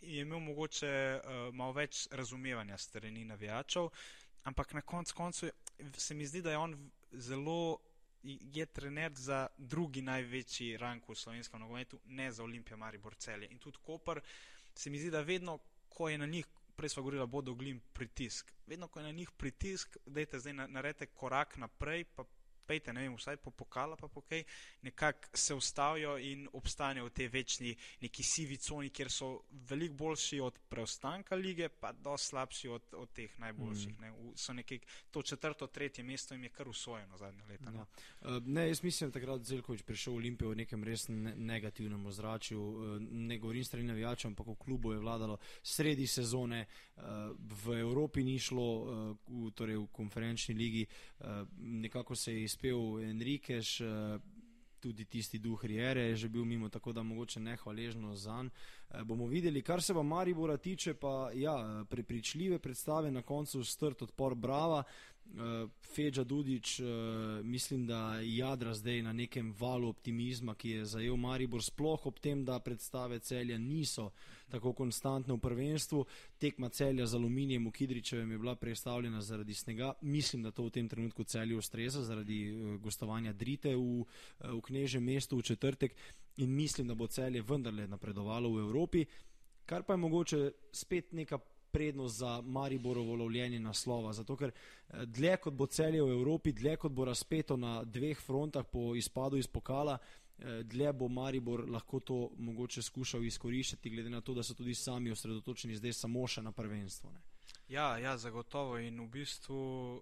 je imel mogoče uh, malo več razumevanja strani navijačev, ampak na koncu koncu se mi zdi, da je on zelo, je trener za drugi največji rang v slovenskem nogometu, ne za Olimpija, Maribor, Celje. In tudi Koper, se mi zdi, da vedno, ko je na njih, prej sva govorila, Bodo Glimt pritisk, vedno, ko je na njih pritisk, dajte zdaj naredite korak naprej, pa pejte, ne vem, vsaj po pokala, pa pokaj, nekako se ustavijo in obstanejo v tej večni neki sivi coni, kjer so veliko boljši od preostanka lige, pa dosti slabši od, od teh najboljših. Mm. Ne. So nekaj, to četrto, tretje mesto jim je kar usvojeno zadnje leta. Ja. Uh, ne, jaz mislim, takrat Zeljković prišel v Olimpijo v nekem res ne negativnem ozračju, uh, ne govorim strani navijačev, ampak v klubu je vladalo sredi sezone, uh, v Evropi ni šlo, uh, v, torej v konferenčni ligi, uh, nekako se je spel Enriquez, tudi tisti duh Riere je že bil mimo, tako da mogoče nehvaležno zanj. Bomo videli, kar se pa Maribora tiče, pa ja, prepričljive predstave, na koncu strt odpor Brava, Feđa Dudić, mislim, da jadra zdaj na nekem valu optimizma, ki je zajel Maribor, sploh ob tem, da predstave Celja niso tako konstantne v prvenstvu. Tekma Celja z Aluminijem v Kidričevem je bila prestavljena zaradi snega. Mislim, da to v tem trenutku Celju ustreza zaradi gostovanja Drite v, v Knežjem mestu v četrtek in mislim, da bo Celje vendarle napredovalo v Evropi, kar pa je mogoče spet neka prednost za Mariborovo lovljenje naslova, zato ker dlje kot bo Celje v Evropi, dlje kot bo razpeto na dveh frontah po izpadu iz pokala, dlje bo Maribor lahko to mogoče skušal izkoriščati, glede na to, da so tudi sami osredotočeni zdaj samo še na prvenstvo. Ne? Ja, ja, zagotovo in v bistvu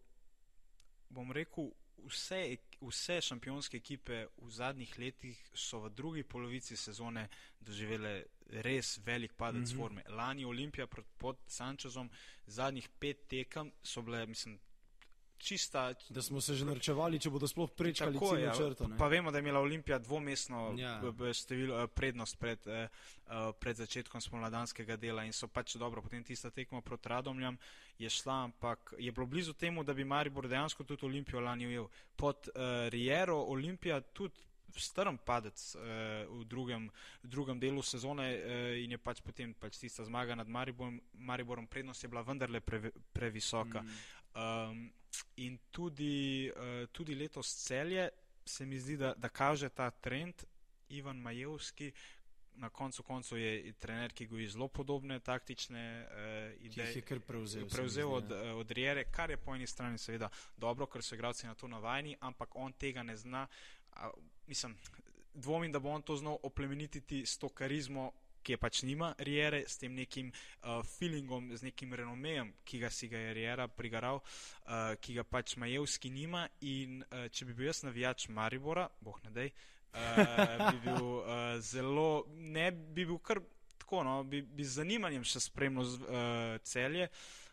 bom rekel, vse, vse šampionske ekipe v zadnjih letih so v drugi polovici sezone doživele res velik padec mm-hmm. forme. Lani Olimpija pod Sančezom zadnjih pet tekem so bile, mislim, čista... Da smo se že narčevali, če bodo sploh prečkali ciljno črto. Ne? Pa vemo, da je imela Olimpija dvomestno ja. število, prednost pred, pred začetkom spomladanskega dela in so pač dobro, potem tista tekma proti Radomljam je šla, ampak je bilo blizu temu, da bi Maribor dejansko tudi Olimpijo lani ujel. Pod uh, Riero Olimpija tudi strm padec uh, v, drugem, v drugem delu sezone uh, in je pač potem pač tista zmaga nad Mariborom, Mariborom prednost je bila vendarle pre, previsoka. Mm. Um, in tudi, uh, tudi letos Celje se mi zdi, da, da kaže ta trend. Ivan Majevski na koncu koncu je trener, ki goji zelo podobne taktične uh, ideje. Ki jih je kar prevzel. Prevzel od, uh, od Riere, kar je po eni strani seveda dobro, ker so igralci na to navajeni, ampak on tega ne zna. A, mislim, dvomim, da bo on to znal oplemenititi s to karizmo, ki je pač nima Riere, s tem nekim uh, feelingom, z nekim renomejem, ki ga si ga je Riera prigaral, uh, ki ga pač Majevski nima in uh, če bi bil jaz navijač Maribora, boh ne dej, uh, bi bil uh, zelo, ne bi bil kar tako, no, bi, bi z zanimanjem še spremljal uh, Celje.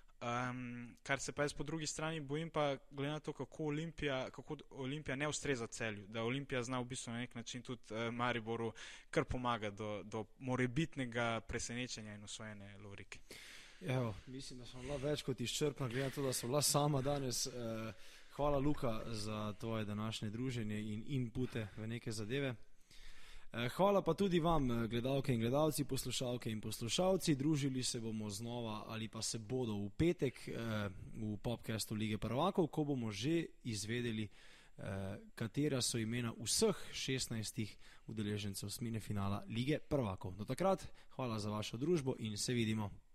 Um, kar se pa jaz po drugi strani bojim pa, glede na to, kako Olimpija, kako Olimpija ne ustreza Celju, da Olimpija zna v bistvu na nek način tudi uh, Mariboru kar pomaga do, do morebitnega presenečenja in osvojene lovrike. Evo, mislim, da smo bila več kot izčrpna, glede na to, da smo bila sama danes. Uh, hvala Luka za tvoje današnje druženje in inpute v neke zadeve. Hvala pa tudi vam, gledalke in gledalci, poslušalke in poslušalci. Družili se bomo znova ali pa se bodo v petek v podcastu Lige prvakov, ko bomo že izvedeli, katera so imena vseh šestnajstih udeležencev osmine finala Lige prvakov. Do takrat, hvala za vašo družbo in se vidimo.